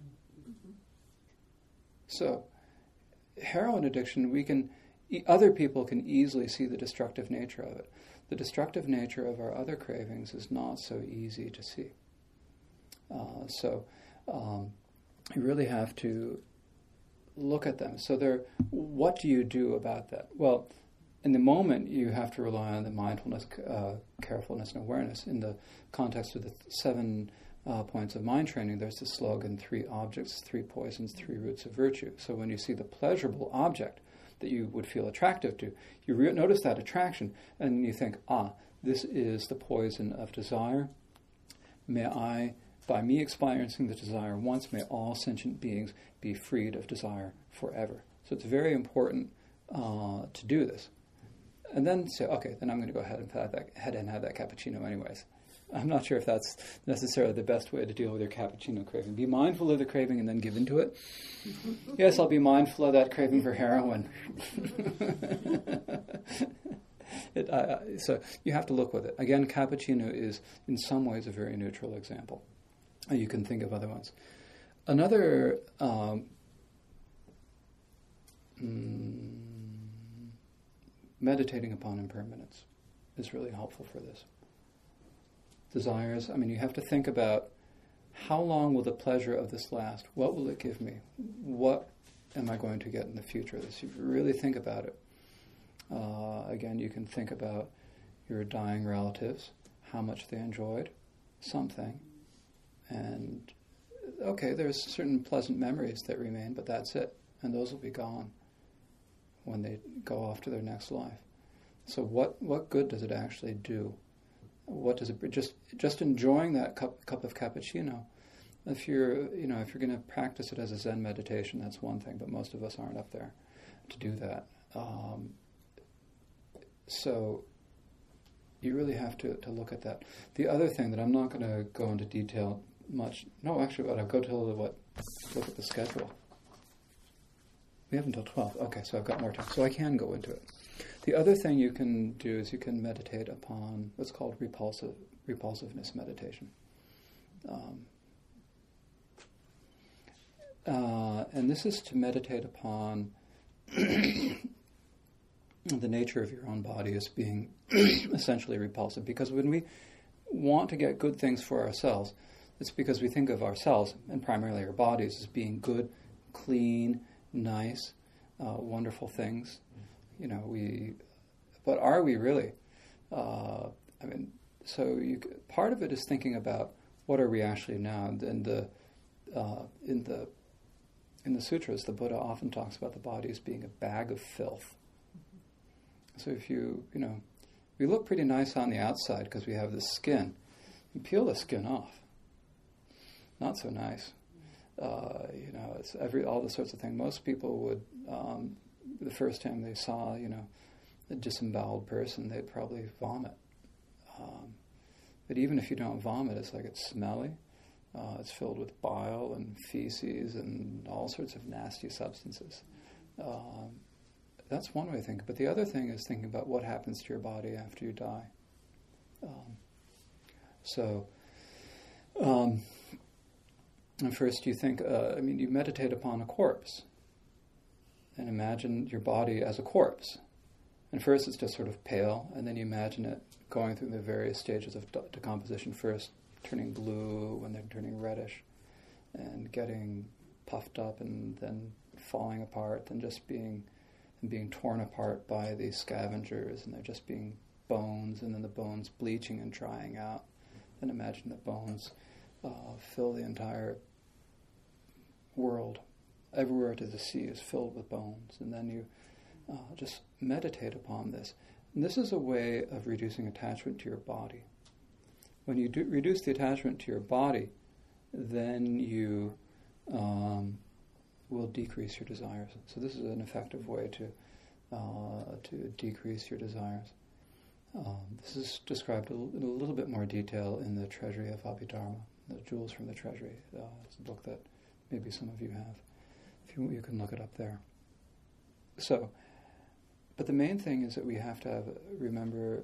Speaker 1: So, heroin addiction, we can, other people can easily see the destructive nature of it. The destructive nature of our other cravings is not so easy to see. Uh, so, um, you really have to look at them. So, there, what do you do about that? Well, in the moment, you have to rely on the mindfulness, uh, carefulness, and awareness. In the context of the seven uh, points of mind training, there's the slogan, three objects, three poisons, three roots of virtue. So when you see the pleasurable object that you would feel attractive to, you re- notice that attraction, and you think, ah, this is the poison of desire. May I, by me experiencing the desire once, may all sentient beings be freed of desire forever. So it's very important uh, to do this. And then say, okay, then I'm going to go ahead and have that, ahead and have that cappuccino anyways. I'm not sure if that's necessarily the best way to deal with your cappuccino craving. Be mindful of the craving and then give into it. Yes, I'll be mindful of that craving for heroin. it, uh, so you have to look with it. Again, cappuccino is in some ways a very neutral example. You can think of other ones. Another um, mm, meditating upon impermanence is really helpful for this. Desires, I mean, you have to think about how long will the pleasure of this last? What will it give me? What am I going to get in the future? This, you really think about it. Uh, again, you can think about your dying relatives, how much they enjoyed something, and okay, there's certain pleasant memories that remain, but that's it, and those will be gone when they go off to their next life. So what, what good does it actually do What does it bring? Just just enjoying that cup cup of cappuccino. If you're you know if you're going to practice it as a Zen meditation, that's one thing. But most of us aren't up there to do that. Um, so you really have to, to look at that. The other thing that I'm not going to go into detail much. No, actually, what I'll go to what look at the schedule. We have until twelve. Okay, so I've got more time, so I can go into it. The other thing you can do is you can meditate upon what's called repulsive repulsiveness meditation. Um, uh, and this is to meditate upon the nature of your own body as being essentially repulsive. Because when we want to get good things for ourselves, it's because we think of ourselves, and primarily our bodies, as being good, clean, nice, uh, wonderful things. You know, we, but are we really? Uh, I mean, so you, part of it is thinking about what are we actually now. And the uh, in the in the sutras, the Buddha often talks about the body as being a bag of filth. So if you, you know, we look pretty nice on the outside because we have this skin. You peel the skin off. Not so nice. Uh, you know, it's every all the sorts of things. Most people would, um, the first time they saw, you know, a disemboweled person, they'd probably vomit. Um, but even if you don't vomit, it's like it's smelly. Uh, it's filled with bile and feces and all sorts of nasty substances. Um, that's one way to think. But the other thing is thinking about what happens to your body after you die. Um, so, um, and first you think, uh, I mean, you meditate upon a corpse and imagine your body as a corpse. And first it's just sort of pale, and then you imagine it going through the various stages of de- decomposition. First turning blue, and then turning reddish, and getting puffed up, and then falling apart, and just being and being torn apart by these scavengers, and they're just being bones, and then the bones bleaching and drying out. Then imagine the bones uh, fill the entire world. Everywhere to the sea is filled with bones, and then you uh, just meditate upon this. And this is a way of reducing attachment to your body. When you do reduce the attachment to your body, then you um, will decrease your desires. So this is an effective way to uh, to decrease your desires. Um, this is described in a little bit more detail in the Treasury of Abhidharma, the Jewels from the Treasury. Uh, it's a book that maybe some of you have. If you, you can look it up there. So, but the main thing is that we have to have, remember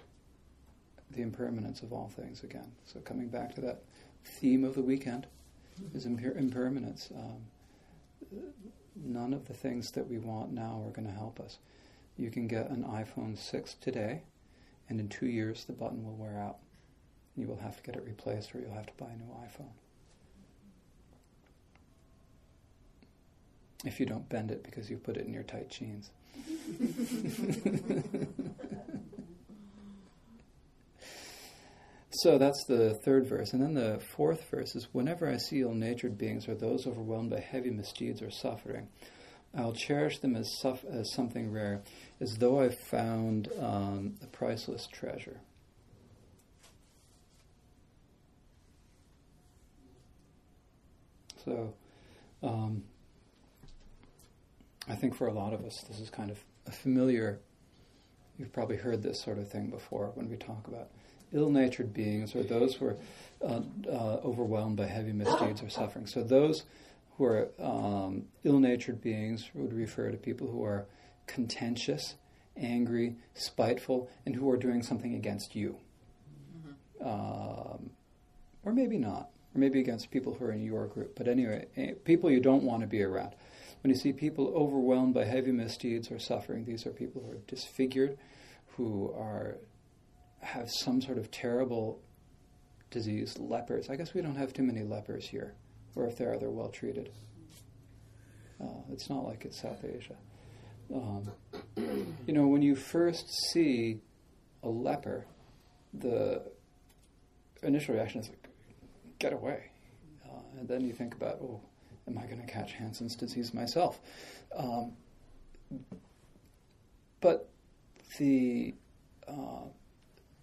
Speaker 1: the impermanence of all things again. So coming back to that theme of the weekend is imper- impermanence. Um, none of the things that we want now are going to help us. You can get an iPhone six today, and in two years the button will wear out. You will have to get it replaced, or you'll have to buy a new iPhone. If you don't bend it because you put it in your tight jeans. So that's the third verse. And then the fourth verse is, whenever I see ill-natured beings or those overwhelmed by heavy misdeeds or suffering, I'll cherish them as, suff- as something rare, as though I found um, a priceless treasure. So um, I think for a lot of us this is kind of a familiar, you've probably heard this sort of thing before when we talk about ill-natured beings, or those who are uh, uh, overwhelmed by heavy misdeeds or suffering. So those who are um, ill-natured beings would refer to people who are contentious, angry, spiteful, and who are doing something against you. Mm-hmm. Um, or maybe not. Or maybe against people who are in your group. But anyway, people you don't want to be around. When you see people overwhelmed by heavy misdeeds or suffering, these are people who are disfigured, who are have some sort of terrible disease, lepers. I guess we don't have too many lepers here, or if there are, they're well treated. Uh, it's not like it's South Asia. Um, you know, when you first see a leper, the initial reaction is like, get away. Uh, and then you think about, oh, am I going to catch Hansen's disease myself? Um, but the uh,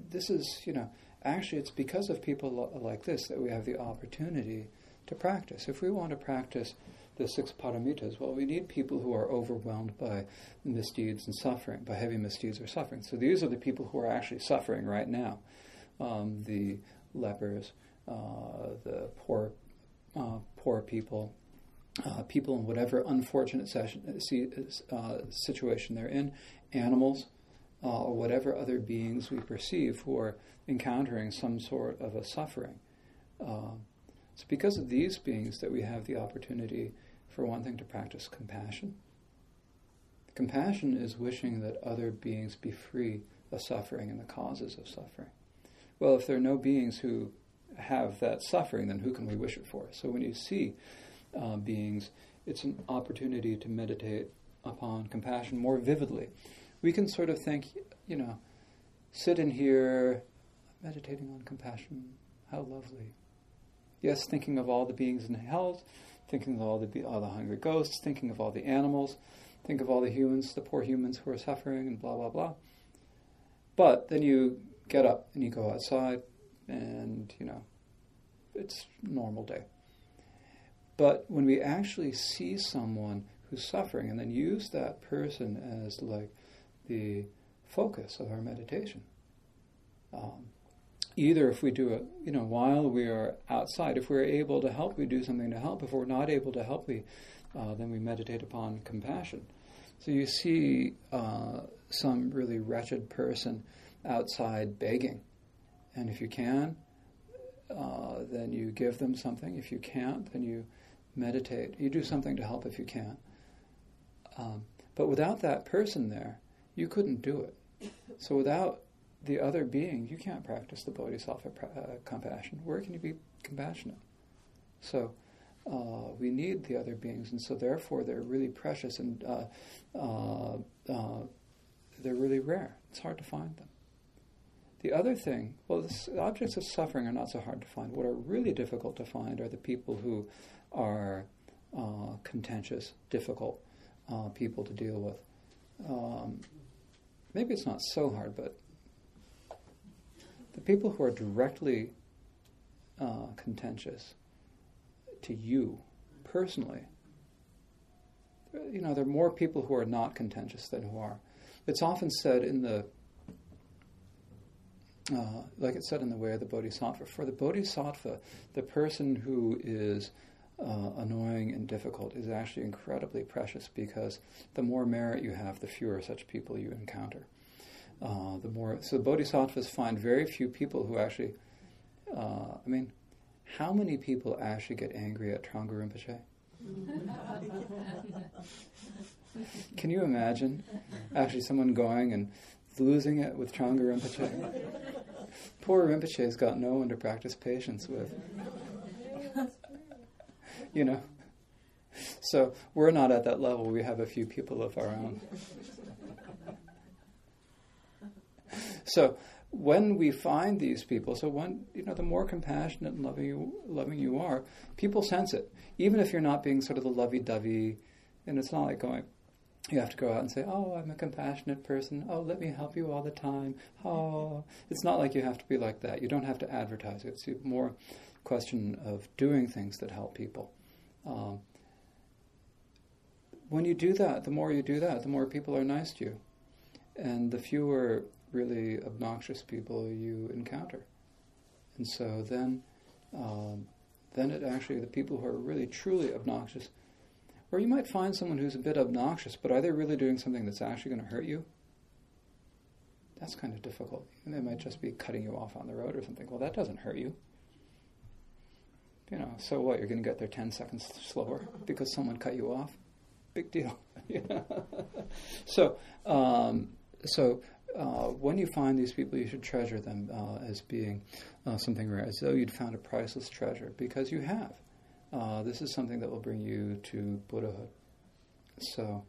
Speaker 1: this is, you know, actually it's because of people lo- like this that we have the opportunity to practice. If we want to practice the six paramitas, well, we need people who are overwhelmed by misdeeds and suffering, by heavy misdeeds or suffering. So these are the people who are actually suffering right now. Um, the lepers, uh, the poor, uh, poor people, uh, people in whatever unfortunate session, uh, situation they're in, animals, uh, or whatever other beings we perceive who are encountering some sort of a suffering. Uh, it's because of these beings that we have the opportunity, for one thing, to practice compassion. Compassion is wishing that other beings be free of suffering and the causes of suffering. Well, if there are no beings who have that suffering, then who can we wish it for? So when you see uh, beings, it's an opportunity to meditate upon compassion more vividly. We can sort of think, you know, sit in here, meditating on compassion, how lovely. Yes, thinking of all the beings in hell, thinking of all the all the hungry ghosts, thinking of all the animals, think of all the humans, the poor humans who are suffering, and blah, blah, blah. But then you get up and you go outside, and, you know, it's a normal day. But when we actually see someone who's suffering and then use that person as like the focus of our meditation, um, either if we do it, you know, while we are outside, if we're able to help, we do something to help. If we're not able to help, we uh, then we meditate upon compassion. So you see uh, some really wretched person outside begging, and if you can, uh, then you give them something. If you can't, then you meditate. You do something to help if you can. Um, but without that person there, you couldn't do it. So without the other being, you can't practice the bodhisattva uh, compassion. Where can you be compassionate? So uh, we need the other beings, and so therefore they're really precious, and uh, uh, uh, they're really rare. It's hard to find them. The other thing, well, the objects of suffering are not so hard to find. What are really difficult to find are the people who are uh, contentious, difficult uh, people to deal with. Um, maybe it's not so hard, but the people who are directly uh, contentious to you personally, you know, there are more people who are not contentious than who are. It's often said in the Uh, like it said in the Way of the Bodhisattva, for the Bodhisattva, the person who is uh, annoying and difficult is actually incredibly precious, because the more merit you have, the fewer such people you encounter. Uh, the more so the Bodhisattvas find very few people who actually, uh, I mean, how many people actually get angry at Trungpa Rinpoche? Can you imagine actually someone going and losing it with Trungpa Rinpoche? Poor Rinpoche's got no one to practice patience with. You know? So we're not at that level. We have a few people of our own. So when we find these people, so when, you know, the more compassionate and loving you, loving you are, people sense it. Even if you're not being sort of the lovey-dovey, and it's not like going, you have to go out and say, oh, I'm a compassionate person. Oh, let me help you all the time. Oh, it's not like you have to be like that. You don't have to advertise it. It's a more question of doing things that help people. Um, when you do that, the more you do that, the more people are nice to you. And the fewer really obnoxious people you encounter. And so then, um, then it actually, the people who are really truly obnoxious, or you might find someone who's a bit obnoxious, but are they really doing something that's actually going to hurt you? That's kind of difficult. And they might just be cutting you off on the road or something. Well, that doesn't hurt you. You know, so what? You're going to get there ten seconds slower because someone cut you off? Big deal. so, um, so uh, when you find these people, you should treasure them uh, as being uh, something rare, as though you'd found a priceless treasure, because you have. Uh, this is something that will bring you to Buddhahood. So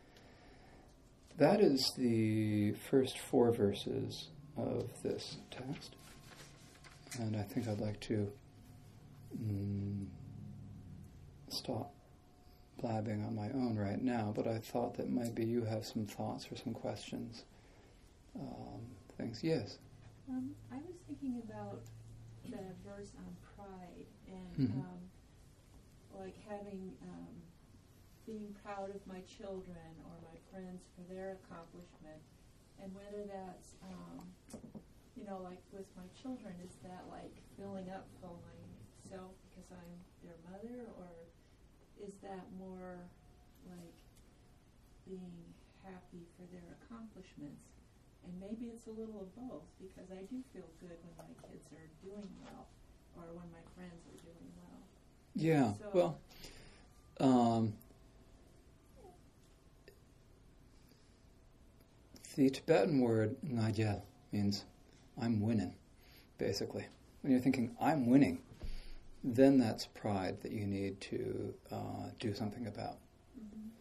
Speaker 1: that is the first four verses of this text. And I think I'd like to mm, stop blabbing on my own right now, but I thought that maybe you have some thoughts or some questions. Um, things. Yes?
Speaker 3: Um, I was thinking about the verse on pride and
Speaker 1: Mhm.
Speaker 3: um, like having, um, being proud of my children or my friends for their accomplishment, and whether that's, um, you know, like with my children, is that like filling up for myself because I'm their mother, or is that more like being happy for their accomplishments? And maybe it's a little of both, because I do feel good when my kids are doing well, or when my friends are doing well.
Speaker 1: Yeah,
Speaker 3: So-
Speaker 1: well, um, the Tibetan word ngajel means I'm winning, basically. When you're thinking I'm winning, then that's pride that you need to uh, do something about.
Speaker 3: Mhm.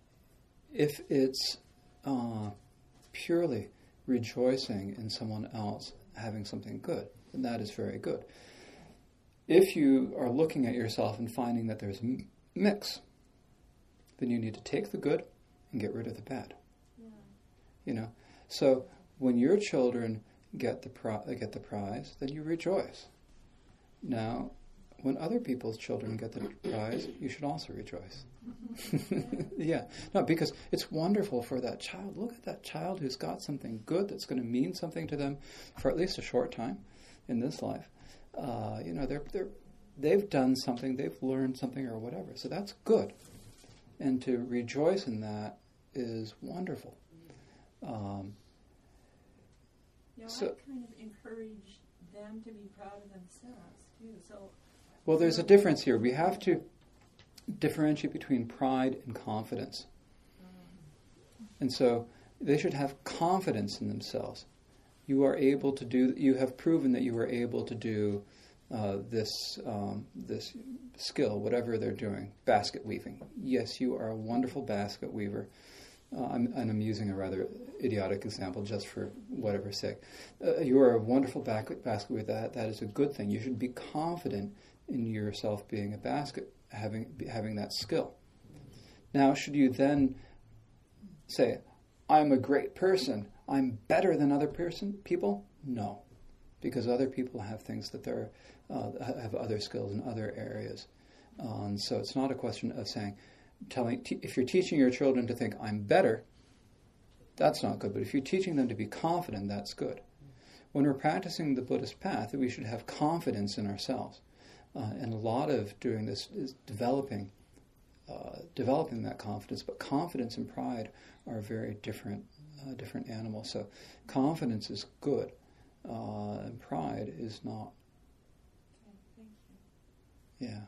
Speaker 1: If it's uh, purely rejoicing in someone else having something good, then that is very good. If you are looking at yourself and finding that there's a mix, then you need to take the good and get rid of the bad.
Speaker 3: Yeah.
Speaker 1: You know, so when your children get the pri- get the prize, then you rejoice. Now, when other people's children get the prize, you should also rejoice. Yeah, no, because it's wonderful for that child. Look at that child who's got something good that's going to mean something to them for at least a short time in this life. Uh, you know, they're they're they've done something, they've learned something, or whatever. So that's good, and to rejoice in that is wonderful. Um,
Speaker 3: You know,
Speaker 1: So-
Speaker 3: I kind of encourage them to be proud of themselves too. So
Speaker 1: well, there's a difference here. We have to differentiate between pride and confidence. And so they should have confidence in themselves. You are able to do, you have proven that you are able to do uh, this um, this skill, whatever they're doing, basket weaving. Yes, you are a wonderful basket weaver. Uh, I'm, and I'm using a rather idiotic example just for whatever's sake. Uh, you are a wonderful basket, basket weaver. That, that is a good thing. You should be confident in yourself being a basket, having having that skill. Now, should you then say, I'm a great person, I'm better than other person people? No, because other people have things that they're uh, have other skills in other areas. Uh, and so it's not a question of saying, telling te- if you're teaching your children to think I'm better, that's not good. But if you're teaching them to be confident, that's good. When we're practicing the Buddhist path, we should have confidence in ourselves. Uh, and a lot of doing this is developing uh, developing that confidence. But confidence and pride are very different uh, different animals. So confidence is good, uh, and pride is not.
Speaker 3: okay, thank you.
Speaker 1: Yeah.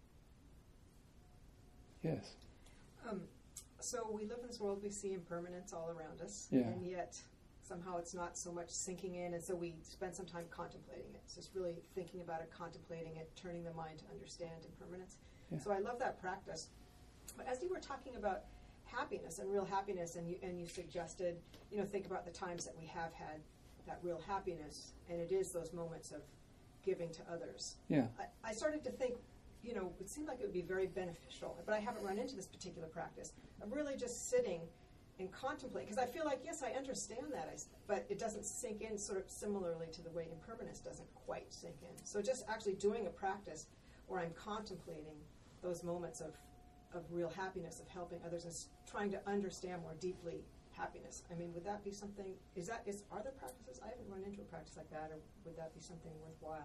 Speaker 1: Yes.
Speaker 4: Um, so we live in this world, we see impermanence all around us,
Speaker 1: Yeah.
Speaker 4: and yet somehow it's not so much sinking in, and so we spend some time contemplating it. It's just really thinking about it, contemplating it, turning the mind to understand impermanence.
Speaker 1: Yeah.
Speaker 4: So I love that practice. But as you were talking about happiness and real happiness, and you and you suggested, you know, think about the times that we have had that real happiness, and it is those moments of giving to others.
Speaker 1: Yeah.
Speaker 4: I, I started to think, you know, it seemed like it would be very beneficial, but I haven't run into this particular practice of really just sitting and contemplate, because I feel like, yes, I understand that, I, but it doesn't sink in sort of similarly to the way impermanence doesn't quite sink in. So just actually doing a practice where I'm contemplating those moments of, of real happiness, of helping others, and s- trying to understand more deeply happiness. I mean, would that be something, is that, is, are there practices? I haven't run into a practice like that, or would that be something worthwhile?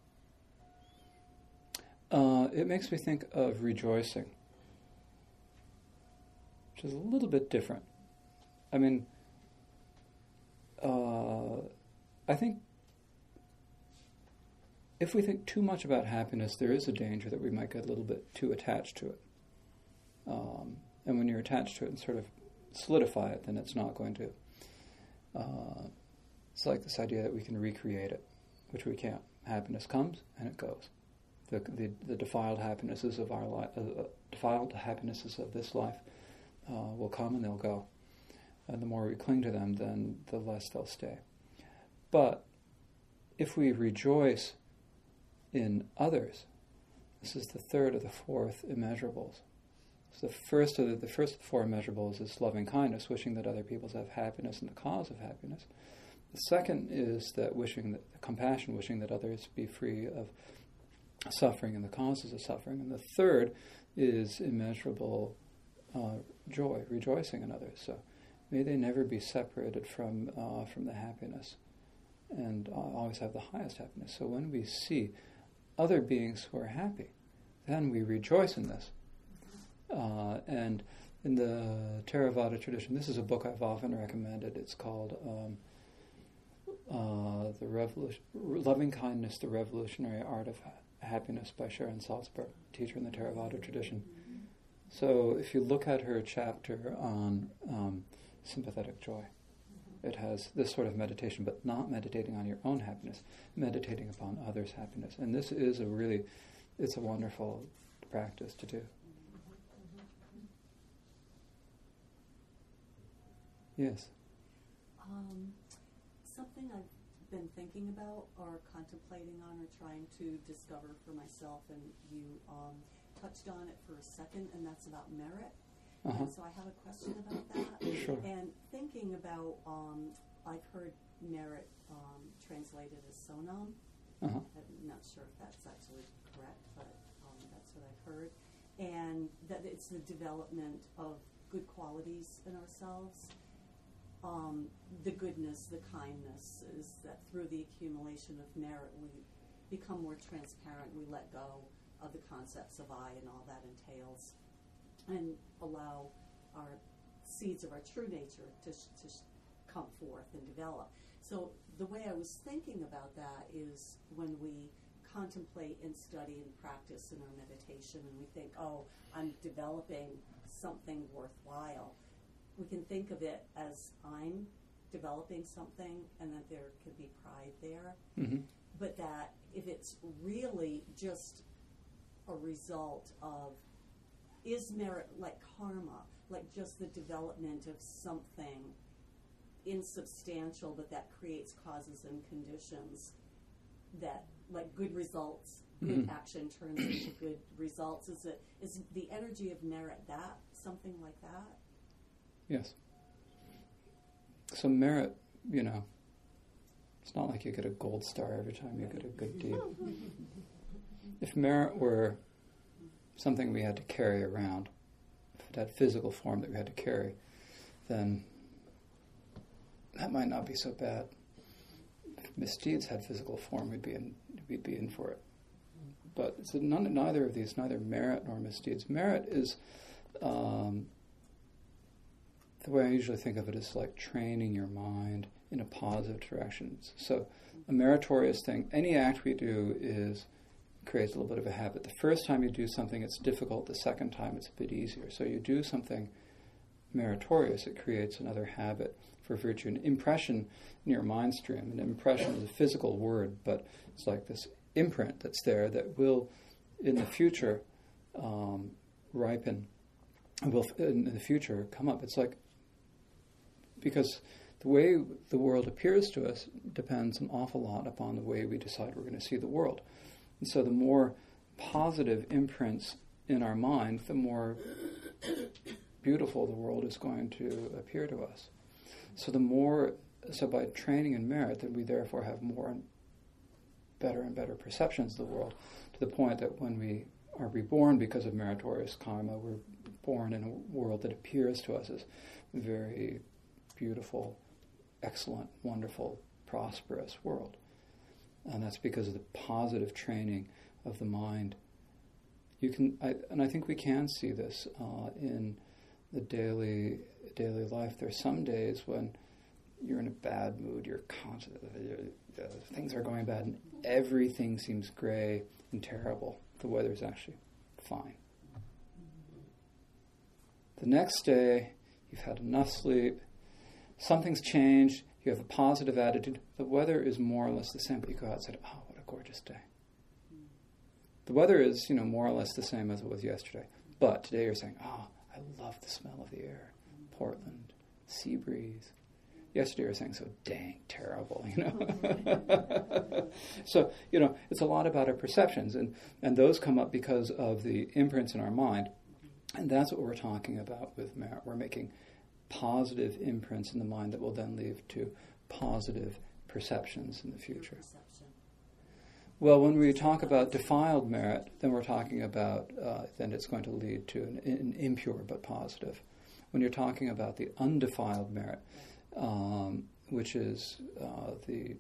Speaker 1: Uh, it makes me think of rejoicing, which is a little bit different. I mean, uh, I think if we think too much about happiness, there is a danger that we might get a little bit too attached to it. Um, and when you're attached to it and sort of solidify it, then it's not going to. Uh, it's like this idea that we can recreate it, which we can't. Happiness comes and it goes. The, the, the defiled happinesses of our life, uh, defiled happinesses of this life, uh, will come and they'll go. And the more we cling to them, then the less they'll stay. But if we rejoice in others, this is the third of the fourth immeasurables. So the first of the, the first four immeasurables is loving kindness, wishing that other people have happiness and the cause of happiness. The second is that wishing that compassion, wishing that others be free of suffering and the causes of suffering. And the third is immeasurable uh, joy, rejoicing in others. So may they never be separated from uh, from the happiness, and uh, always have the highest happiness. So when we see other beings who are happy, then we rejoice in this. Uh, and in the Theravada tradition, this is a book I've often recommended. It's called um, uh, "The Revolution, Loving Kindness: The Revolutionary Art of Happiness" by Sharon Salzberg, teacher in the Theravada tradition. So if you look at her chapter on um, sympathetic joy, it has this sort of meditation, but not meditating on your own happiness, meditating upon others' happiness. And this is a really, it's a wonderful practice to do. Yes.
Speaker 5: Um, something I've been thinking about or contemplating on or trying to discover for myself, and you um, touched on it for a second, and that's about merit.
Speaker 1: Uh-huh.
Speaker 5: And so I have a question about that.
Speaker 1: Sure.
Speaker 5: And thinking about, um, I've heard merit um, translated as sonam.
Speaker 1: Uh-huh.
Speaker 5: I'm not sure if that's actually correct, but um, that's what I've heard. And that it's the development of good qualities in ourselves. Um, the goodness, the kindness is that through the accumulation of merit, we become more transparent. We let go of the concepts of I and all that entails, and allow our seeds of our true nature to, sh- to sh- come forth and develop. So the way I was thinking about that is when we contemplate and study and practice in our meditation, and we think, oh, I'm developing something worthwhile. We can think of it as I'm developing something, and that there could be pride there.
Speaker 1: Mm-hmm.
Speaker 5: But that if it's really just a result of, is merit like karma, like just the development of something insubstantial, but that creates causes and conditions, that like good results, good
Speaker 1: Mm-hmm.
Speaker 5: action turns into good results. Is it, is the energy of merit that, something like that?
Speaker 1: Yes. So merit, you know, it's not like you get a gold star every time you get a good deed. If merit were something we had to carry around, if it had physical form that we had to carry, then that might not be so bad. If misdeeds had physical form, we'd be in, we'd be in for it. But it's none, neither of these, neither merit nor misdeeds. Merit is, um, the way I usually think of it is like training your mind in a positive direction. So a meritorious thing, any act we do is creates a little bit of a habit. The first time you do something, it's difficult. The second time, it's a bit easier. So you do something meritorious, it creates another habit for virtue. An impression in your mind stream, an impression is a physical word, but it's like this imprint that's there that will, in the future, um, ripen, and will, in the future, come up. It's like, because the way the world appears to us depends an awful lot upon the way we decide we're going to see the world. And so the more positive imprints in our mind, the more beautiful the world is going to appear to us. So the more, so by training in merit, then we therefore have more and better and better perceptions of the world, to the point that when we are reborn because of meritorious karma, we're born in a world that appears to us as very beautiful, excellent, wonderful, prosperous world. And that's because of the positive training of the mind. You can, I, and I think we can see this uh, in the daily daily life. There's some days when you're in a bad mood, you're conscious, uh, things are going bad, and everything seems gray and terrible. The weather's actually fine. The next day, you've had enough sleep, something's changed, you have a positive attitude, the weather is more or less the same, but you go outside, oh, what a gorgeous day. The weather is, you know, more or less the same as it was yesterday. But today you're saying, oh, I love the smell of the air. Portland, sea breeze. Yesterday you're saying, so dang terrible, you know. So, you know, it's a lot about our perceptions, and, and those come up because of the imprints in our mind. And that's what we're talking about with merit. We're making positive imprints in the mind that will then lead to positive perceptions in the future.
Speaker 5: Perception.
Speaker 1: Well, when we talk about defiled merit, then we're talking about, uh, then it's going to lead to an, an impure but positive. When you're talking about the undefiled merit, um, which is uh, the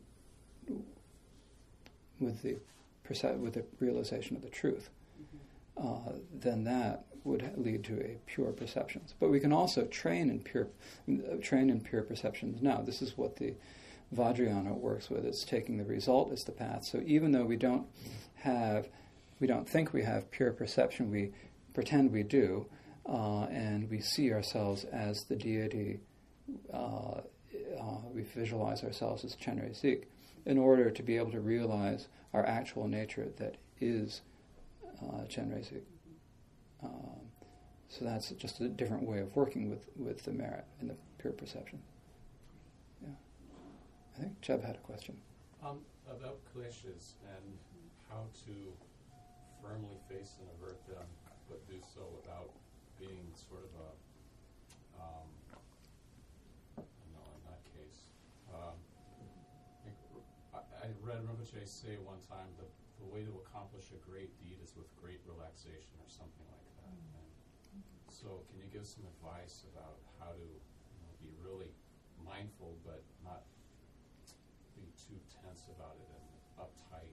Speaker 1: with the perce- with the realization of the truth, uh, then that would ha- lead to a pure perceptions. But we can also train in pure uh, train in pure perceptions now. This is what the Vajrayana works with. It's taking the result as the path. So even though we don't have, we don't think we have pure perception, we pretend we do, uh, and we see ourselves as the deity. Uh, uh, we visualize ourselves as Chenrezig in order to be able to realize our actual nature that is uh, Chenrezig. Um, so that's just a different way of working with, with the merit and the pure perception. Yeah. I think Jeb had a question.
Speaker 6: Um, about kleshas and how to firmly face and avert them, but do so without being sort of a, um, no, in that case. Um, I, I read Rinpoche say one time that the way to accomplish a great deed is with great relaxation or something like that. And so can you give some advice about how to, you know, be really mindful but not be too tense about it and uptight?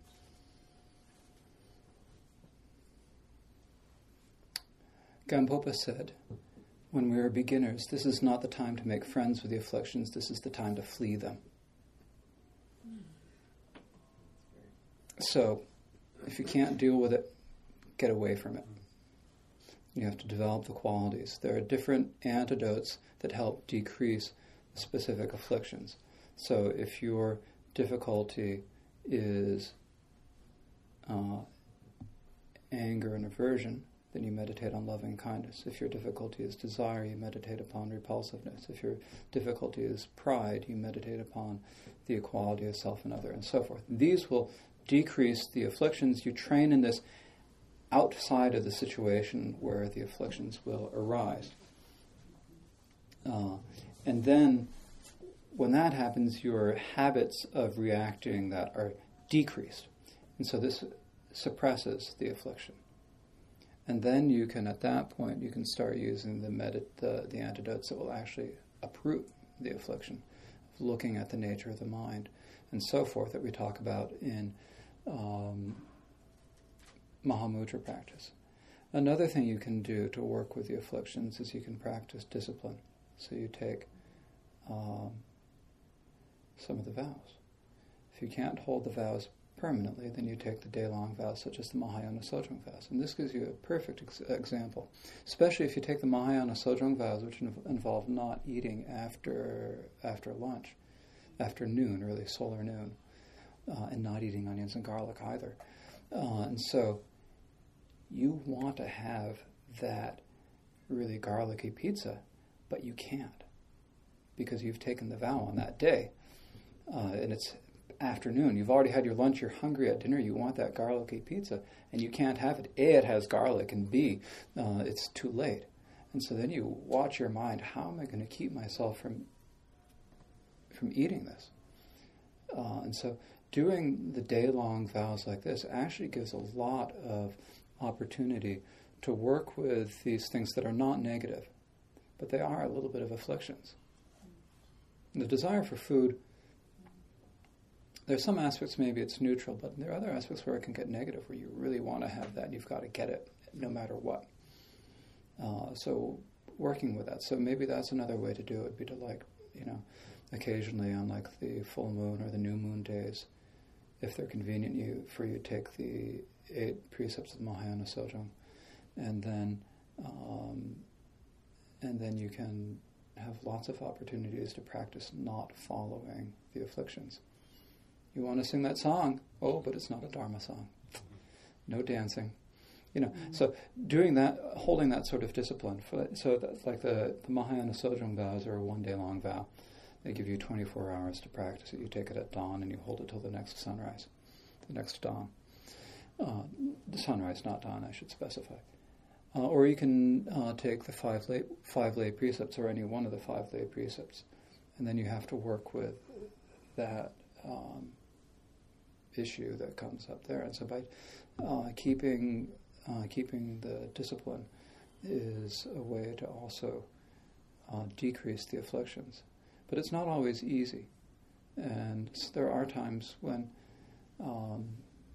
Speaker 1: Gampopa said, when we are beginners, this is not the time to make friends with the afflictions, this is the time to flee them. So, if you can't deal with it, get away from it. You have to develop the qualities. There are different antidotes that help decrease specific afflictions. So if your difficulty is uh, anger and aversion, then you meditate on loving kindness. If your difficulty is desire, you meditate upon repulsiveness. If your difficulty is pride, you meditate upon the equality of self and other, and so forth. These will decrease the afflictions. You train in this outside of the situation where the afflictions will arise. Uh, and then when that happens, your habits of reacting that are decreased. And so this suppresses the affliction. And then you can, at that point, you can start using the, medit- the, the antidotes that will actually uproot the affliction, looking at the nature of the mind, and so forth, that we talk about in um, Mahamudra practice. Another thing you can do to work with the afflictions is you can practice discipline. So you take um, some of the vows. If you can't hold the vows permanently, then you take the day-long vows, such as the Mahayana Sojong vows. And this gives you a perfect ex- example, especially if you take the Mahayana Sojong vows, which inv- involve not eating after after lunch, after noon, early solar noon, uh, and not eating onions and garlic either. Uh, and so you want to have that really garlicky pizza, but you can't because you've taken the vow on that day. Uh, and it's afternoon. You've already had your lunch, you're hungry at dinner, you want that garlicky pizza, and you can't have it. A, it has garlic, and B, uh, it's too late. And so then you watch your mind, how am I going to keep myself from from eating this? Uh, and so doing the day-long vows like this actually gives a lot of opportunity to work with these things that are not negative, but they are a little bit of afflictions. And the desire for food, there's some aspects maybe it's neutral, but there are other aspects where it can get negative, where you really want to have that and you've got to get it no matter what. Uh, so working with that. So maybe that's another way to do it, would be to, like, you know, occasionally on like the full moon or the new moon days, if they're convenient you for you, take the eight precepts of Mahayana Sojong, and then um, and then you can have lots of opportunities to practice not following the afflictions. You want to sing that song? Oh, but it's not a Dharma song. No dancing. You know, mm-hmm. So doing that, holding that sort of discipline. For, so that's like the, the Mahayana Sojong vows are a one-day-long vow. They give you twenty-four hours to practice it. You take it at dawn and you hold it till the next sunrise, the next dawn. Uh, the sunrise, not dawn, I should specify. Uh, or you can uh, take the five lay, five lay precepts, or any one of the five lay precepts, and then you have to work with that um, issue that comes up there. And so by uh, keeping uh, keeping the discipline is a way to also uh, decrease the afflictions. But it's not always easy. And s- there are times when um,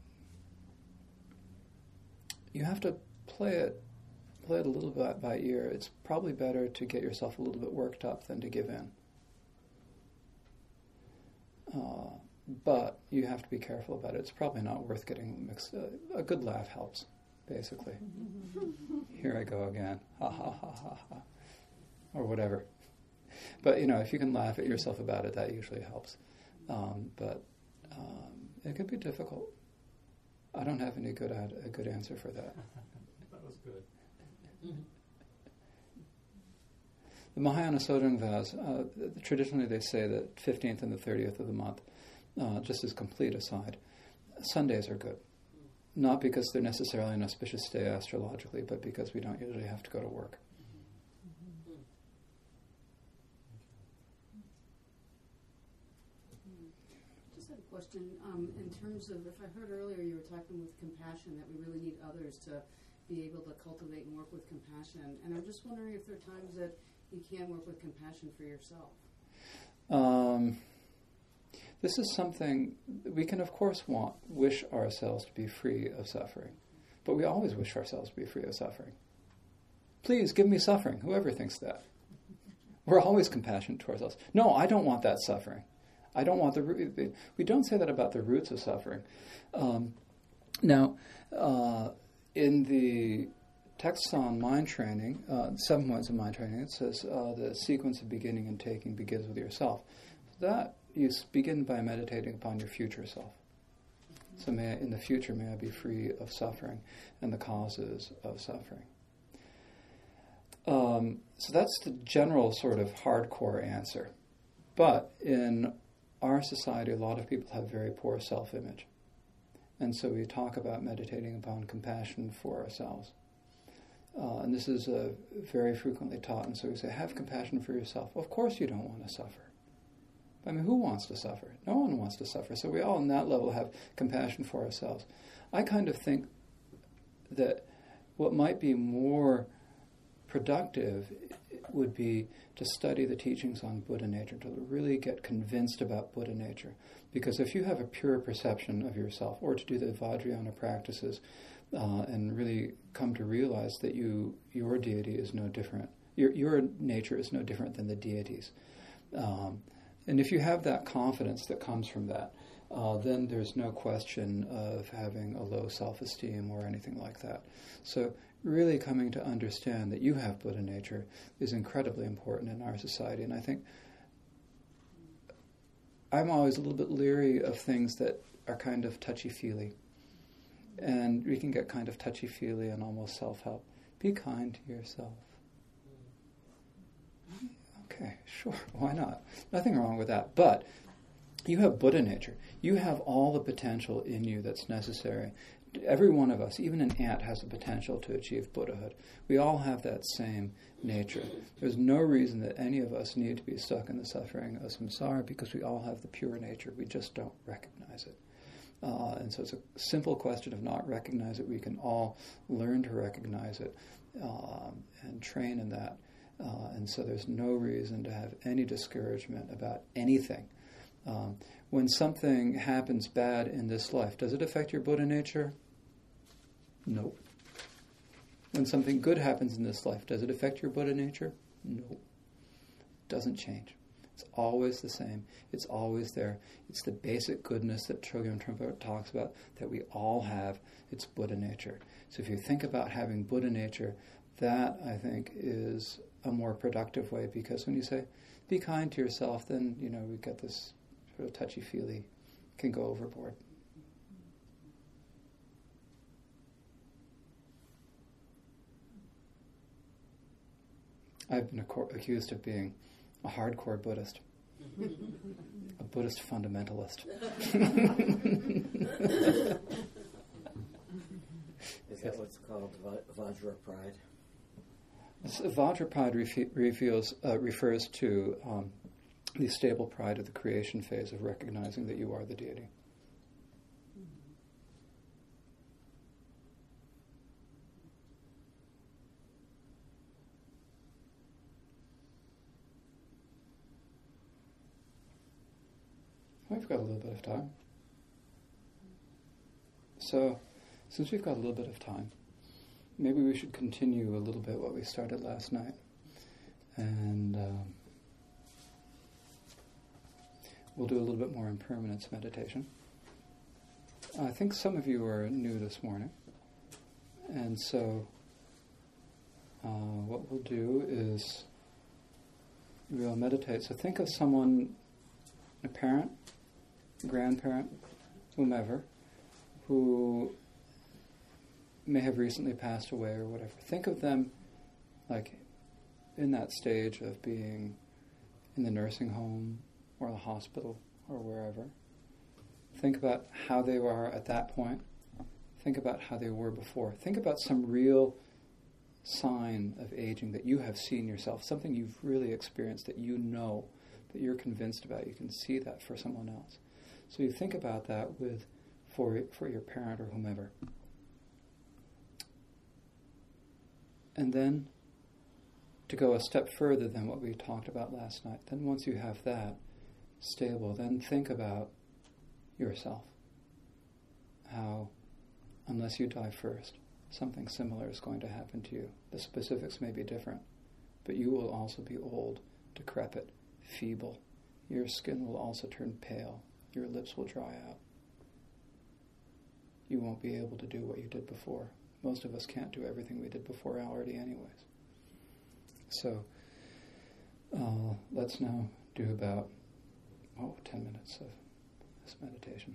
Speaker 1: you have to play it play it a little bit by ear. It's probably better to get yourself a little bit worked up than to give in. Uh, but you have to be careful about it. It's probably not worth getting mixed. Uh, a good laugh helps, basically. Here I go again. Ha ha ha ha ha. Or whatever. But, you know, if you can laugh at yourself about it, that usually helps. Um, but um, it can be difficult. I don't have any good ad- a good answer for that.
Speaker 6: That was good.
Speaker 1: The Mahayana Sojong vows, uh, traditionally they say that fifteenth and the thirtieth of the month, uh, just as complete aside, Sundays are good. Not because they're necessarily an auspicious day astrologically, but because we don't usually have to go to work.
Speaker 7: Just had a question. Um, in terms of, if I heard earlier, you were talking with compassion, that we really need others to be able to cultivate and work with compassion. And I'm just wondering if there are times that you can work with compassion for yourself.
Speaker 1: Um, this is something we can, of course, want wish ourselves to be free of suffering, but we always wish ourselves to be free of suffering. Please give me suffering. Whoever thinks that, we're always compassionate towards us. No, I don't want that suffering. I don't want the. root. We don't say that about the roots of suffering. Um, now, uh, in the texts on mind training, uh, seven points of mind training, it says uh, the sequence of beginning and taking begins with yourself. That you begin by meditating upon your future self. So may I, in the future, may I be free of suffering and the causes of suffering. Um, so that's the general sort of hardcore answer. But in our society, a lot of people have very poor self-image. And so we talk about meditating upon compassion for ourselves. Uh, and this is uh, very frequently taught. And so we say, have compassion for yourself. Of course you don't want to suffer. I mean, who wants to suffer? No one wants to suffer. So we all on that level have compassion for ourselves. I kind of think that what might be more productive would be to study the teachings on Buddha nature, to really get convinced about Buddha nature. Because if you have a pure perception of yourself, or to do the Vajrayana practices, uh, and really come to realize that you your deity is no different, your your nature is no different than the deities. Um, and if you have that confidence that comes from that, uh, then there's no question of having a low self-esteem or anything like that. So really coming to understand that you have Buddha nature is incredibly important in our society. And I think I'm always a little bit leery of things that are kind of touchy-feely. And we can get kind of touchy-feely and almost self-help. Be kind to yourself. Okay, sure, why not? Nothing wrong with that. But you have Buddha nature. You have all the potential in you that's necessary. Every one of us, even an ant, has the potential to achieve Buddhahood. We all have that same nature. There's no reason that any of us need to be stuck in the suffering of samsara, because we all have the pure nature. We just don't recognize it. Uh, and so it's a simple question of not recognize it. We can all learn to recognize it um, and train in that. Uh, and so there's no reason to have any discouragement about anything. Um, when something happens bad in this life, does it affect your Buddha nature? No. When something good happens in this life, does it affect your Buddha nature? No. It doesn't change. It's always the same. It's always there. It's the basic goodness that Chogyam Trungpa talks about that we all have. It's Buddha nature. So if you think about having Buddha nature, that, I think, is a more productive way, because when you say, be kind to yourself, then, you know, we get this sort of touchy-feely, can go overboard. I've been ac- accused of being a hardcore Buddhist, a Buddhist fundamentalist.
Speaker 2: Is that what's called va- Vajra pride?
Speaker 1: Vajra pride refe- reveals, uh, refers to um, the stable pride of the creation phase of recognizing that you are the deity. We've got a little bit of time. So, since we've got a little bit of time, maybe we should continue a little bit what we started last night. And um, we'll do a little bit more impermanence meditation. I think some of you are new this morning. And so, uh, what we'll do is we'll meditate. So think of someone, a parent, grandparent, whomever, who may have recently passed away or whatever. Think of them like in that stage of being in the nursing home or the hospital or wherever. Think about how they were at that point. Think about how they were before. Think about some real sign of aging that you have seen yourself, something you've really experienced that you know, that you're convinced about. You can see that for someone else. So you think about that with for for your parent or whomever. And then to go a step further than what we talked about last night, then once you have that stable, then think about yourself. How, unless you die first, something similar is going to happen to you. The specifics may be different, but you will also be old, decrepit, feeble. Your skin will also turn pale. Your lips will dry out. You won't be able to do what you did before. Most of us can't do everything we did before already anyways. So, uh, let's now do about, oh, ten minutes of this meditation.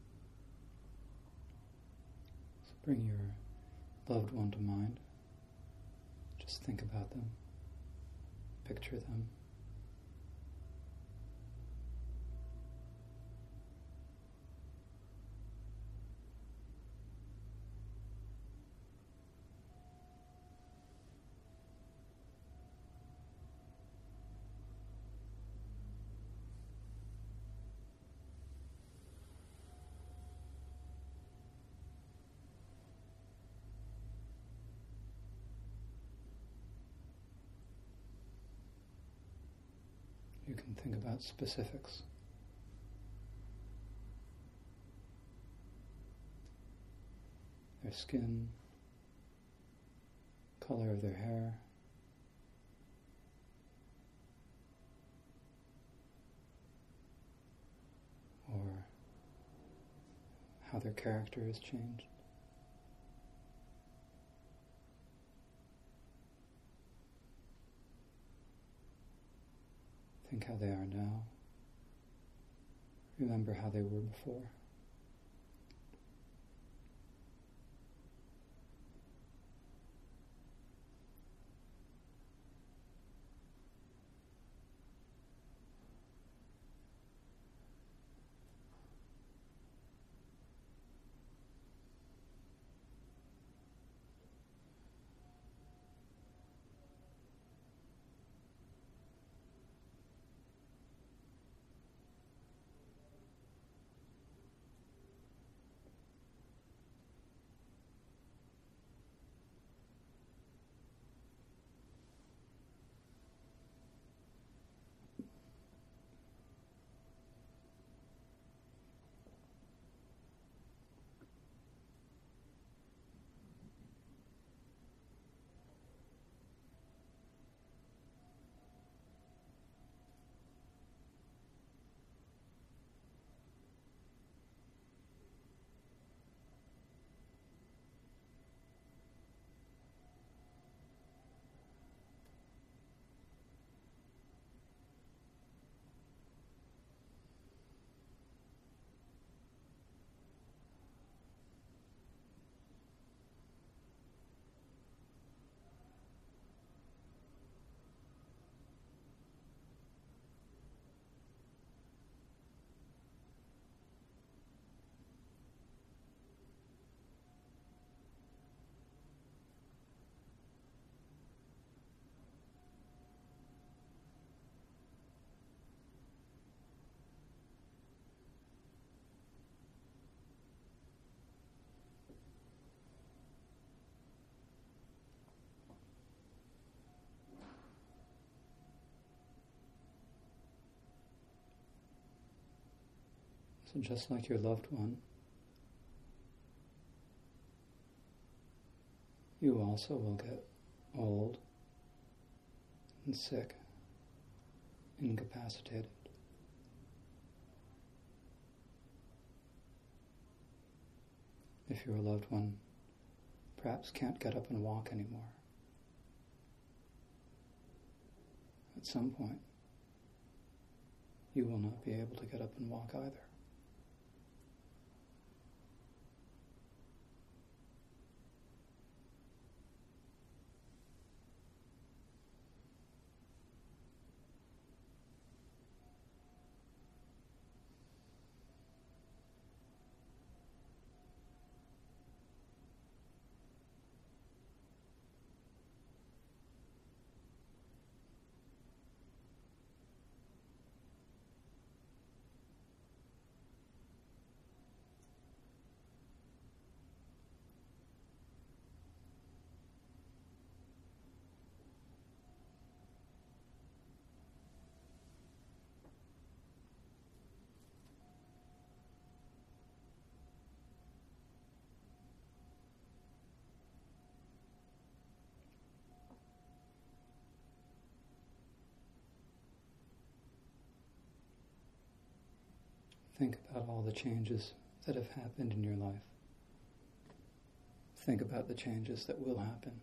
Speaker 1: Bring your loved one to mind. Just think about them. Picture them. You can think about specifics. Their skin, color of their hair, or how their character has changed. Think how they are now. Remember how they were before. So just like your loved one, you also will get old and sick, incapacitated. If your loved one perhaps can't get up and walk anymore, at some point you will not be able to get up and walk either. Think about all the changes that have happened in your life. Think about the changes that will happen.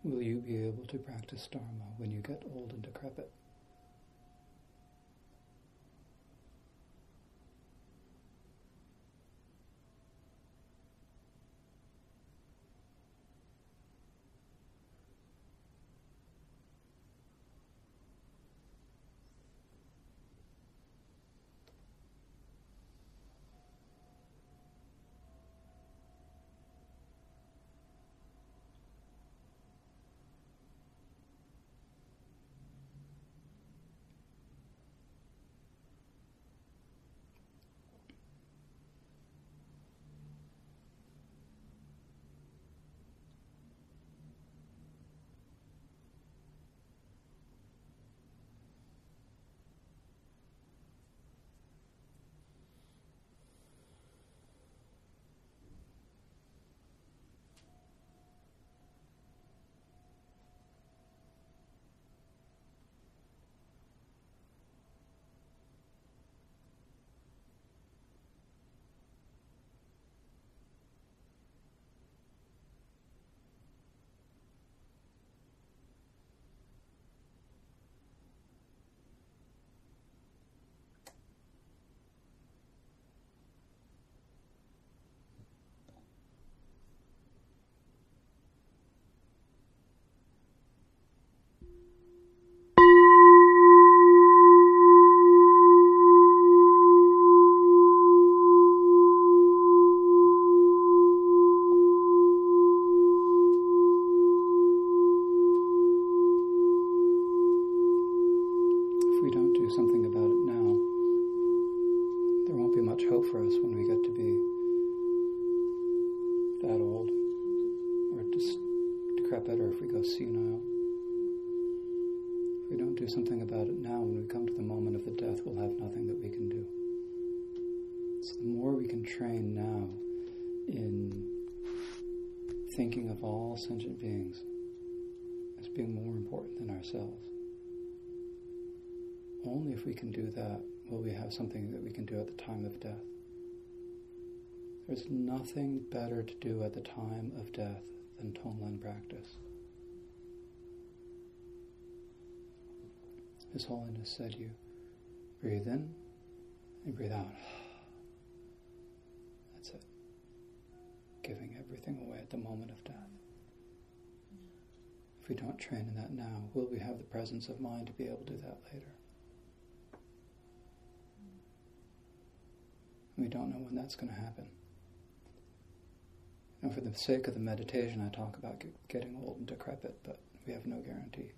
Speaker 1: will you be able to practice Dharma when you get old and decrepit? Something about it now, there won't be much hope for us when we get to be that old, or just decrepit, or if we go senile. If we don't do something about it now, when we come to the moment of the death, we'll have nothing that we can do. So the more we can train now in thinking of all sentient beings as being more important than ourselves, only if we can do that will we have something that we can do at the time of death. There's nothing better to do at the time of death than Tonglen practice. His Holiness said, you breathe in and breathe out. That's it. Giving everything away at the moment of death. If we don't train in that now, will we have the presence of mind to be able to do that later? We don't know when that's going to happen. And for the sake of the meditation, I talk about get, getting old and decrepit, but we have no guarantee.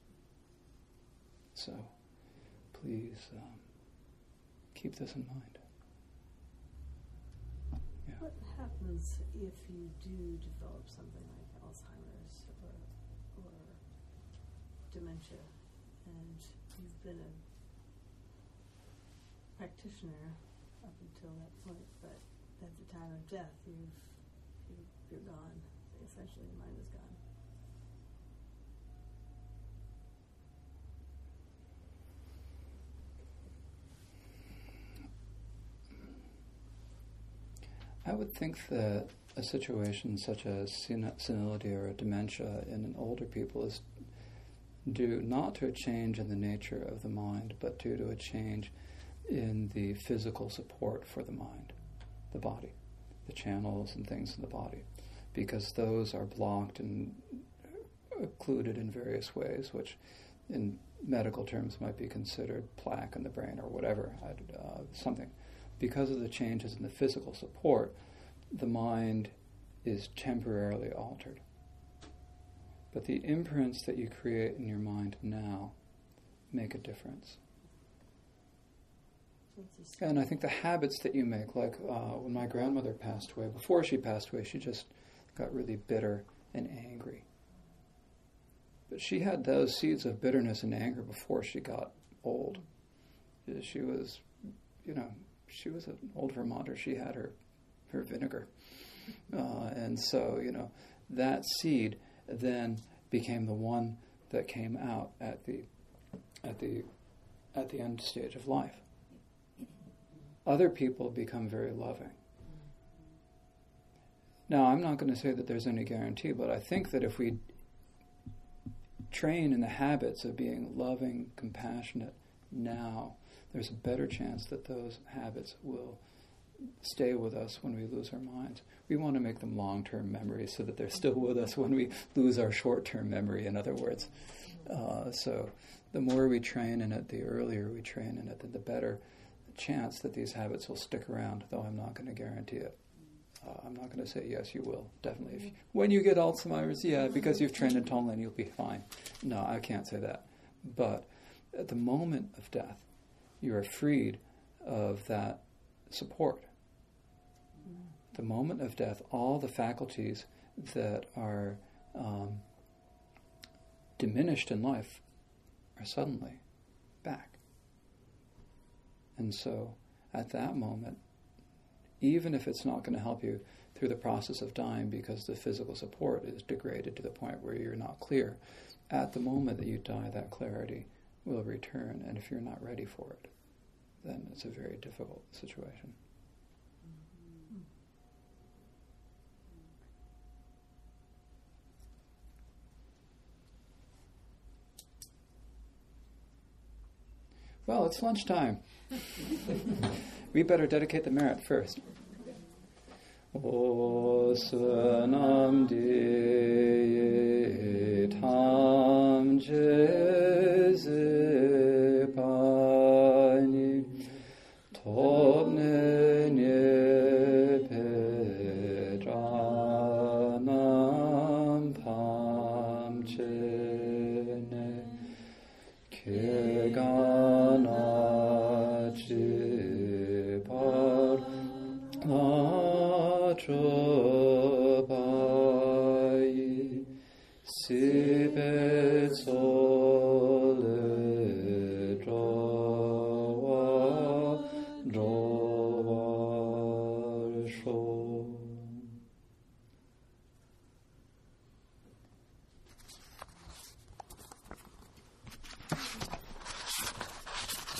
Speaker 1: So, please um, keep this in mind. Yeah.
Speaker 8: What happens if you do develop something like Alzheimer's or, or dementia, and you've been a practitioner up until that point, but at the time of death, you've, you, you're gone. Essentially, your mind is gone.
Speaker 1: I would think that a situation such as sen- senility or a dementia in older people is due not to a change in the nature of the mind, but due to a change in the physical support for the mind, the body, the channels and things in the body, because those are blocked and occluded in various ways, which in medical terms might be considered plaque in the brain or whatever, uh, something. Because of the changes in the physical support, the mind is temporarily altered. But the imprints that you create in your mind now make a difference. And I think the habits that you make, like uh, when my grandmother passed away, before she passed away, she just got really bitter and angry. But she had those seeds of bitterness and anger before she got old. She was, you know, she was an old Vermonter. She had her, her vinegar. Uh, and so, you know, that seed then became the one that came out at the at the at the end stage of life. Other people become very loving. Now, I'm not going to say that there's any guarantee, but I think that if we train in the habits of being loving, compassionate now, there's a better chance that those habits will stay with us when we lose our minds. We want to make them long-term memories so that they're still with us when we lose our short-term memory, in other words. Uh, so the more we train in it, the earlier we train in it, the, the better chance that these habits will stick around, though I'm not going to guarantee it. Uh, I'm not going to say, yes, you will, definitely. If you, when you get Alzheimer's, yeah, because you've trained in Tonglen, you'll be fine. No, I can't say that. But at the moment of death, you are freed of that support. The moment of death, all the faculties that are um, diminished in life are suddenly back. And so, at that moment, even if it's not going to help you through the process of dying because the physical support is degraded to the point where you're not clear, at the moment that you die, that clarity will return. And if you're not ready for it, then it's a very difficult situation. Well, it's lunchtime. We better dedicate the merit first. O sunam di tam jeze pani topne nye pedranam pamchene kegana jipar atrobai sibet sole drowa drowa sho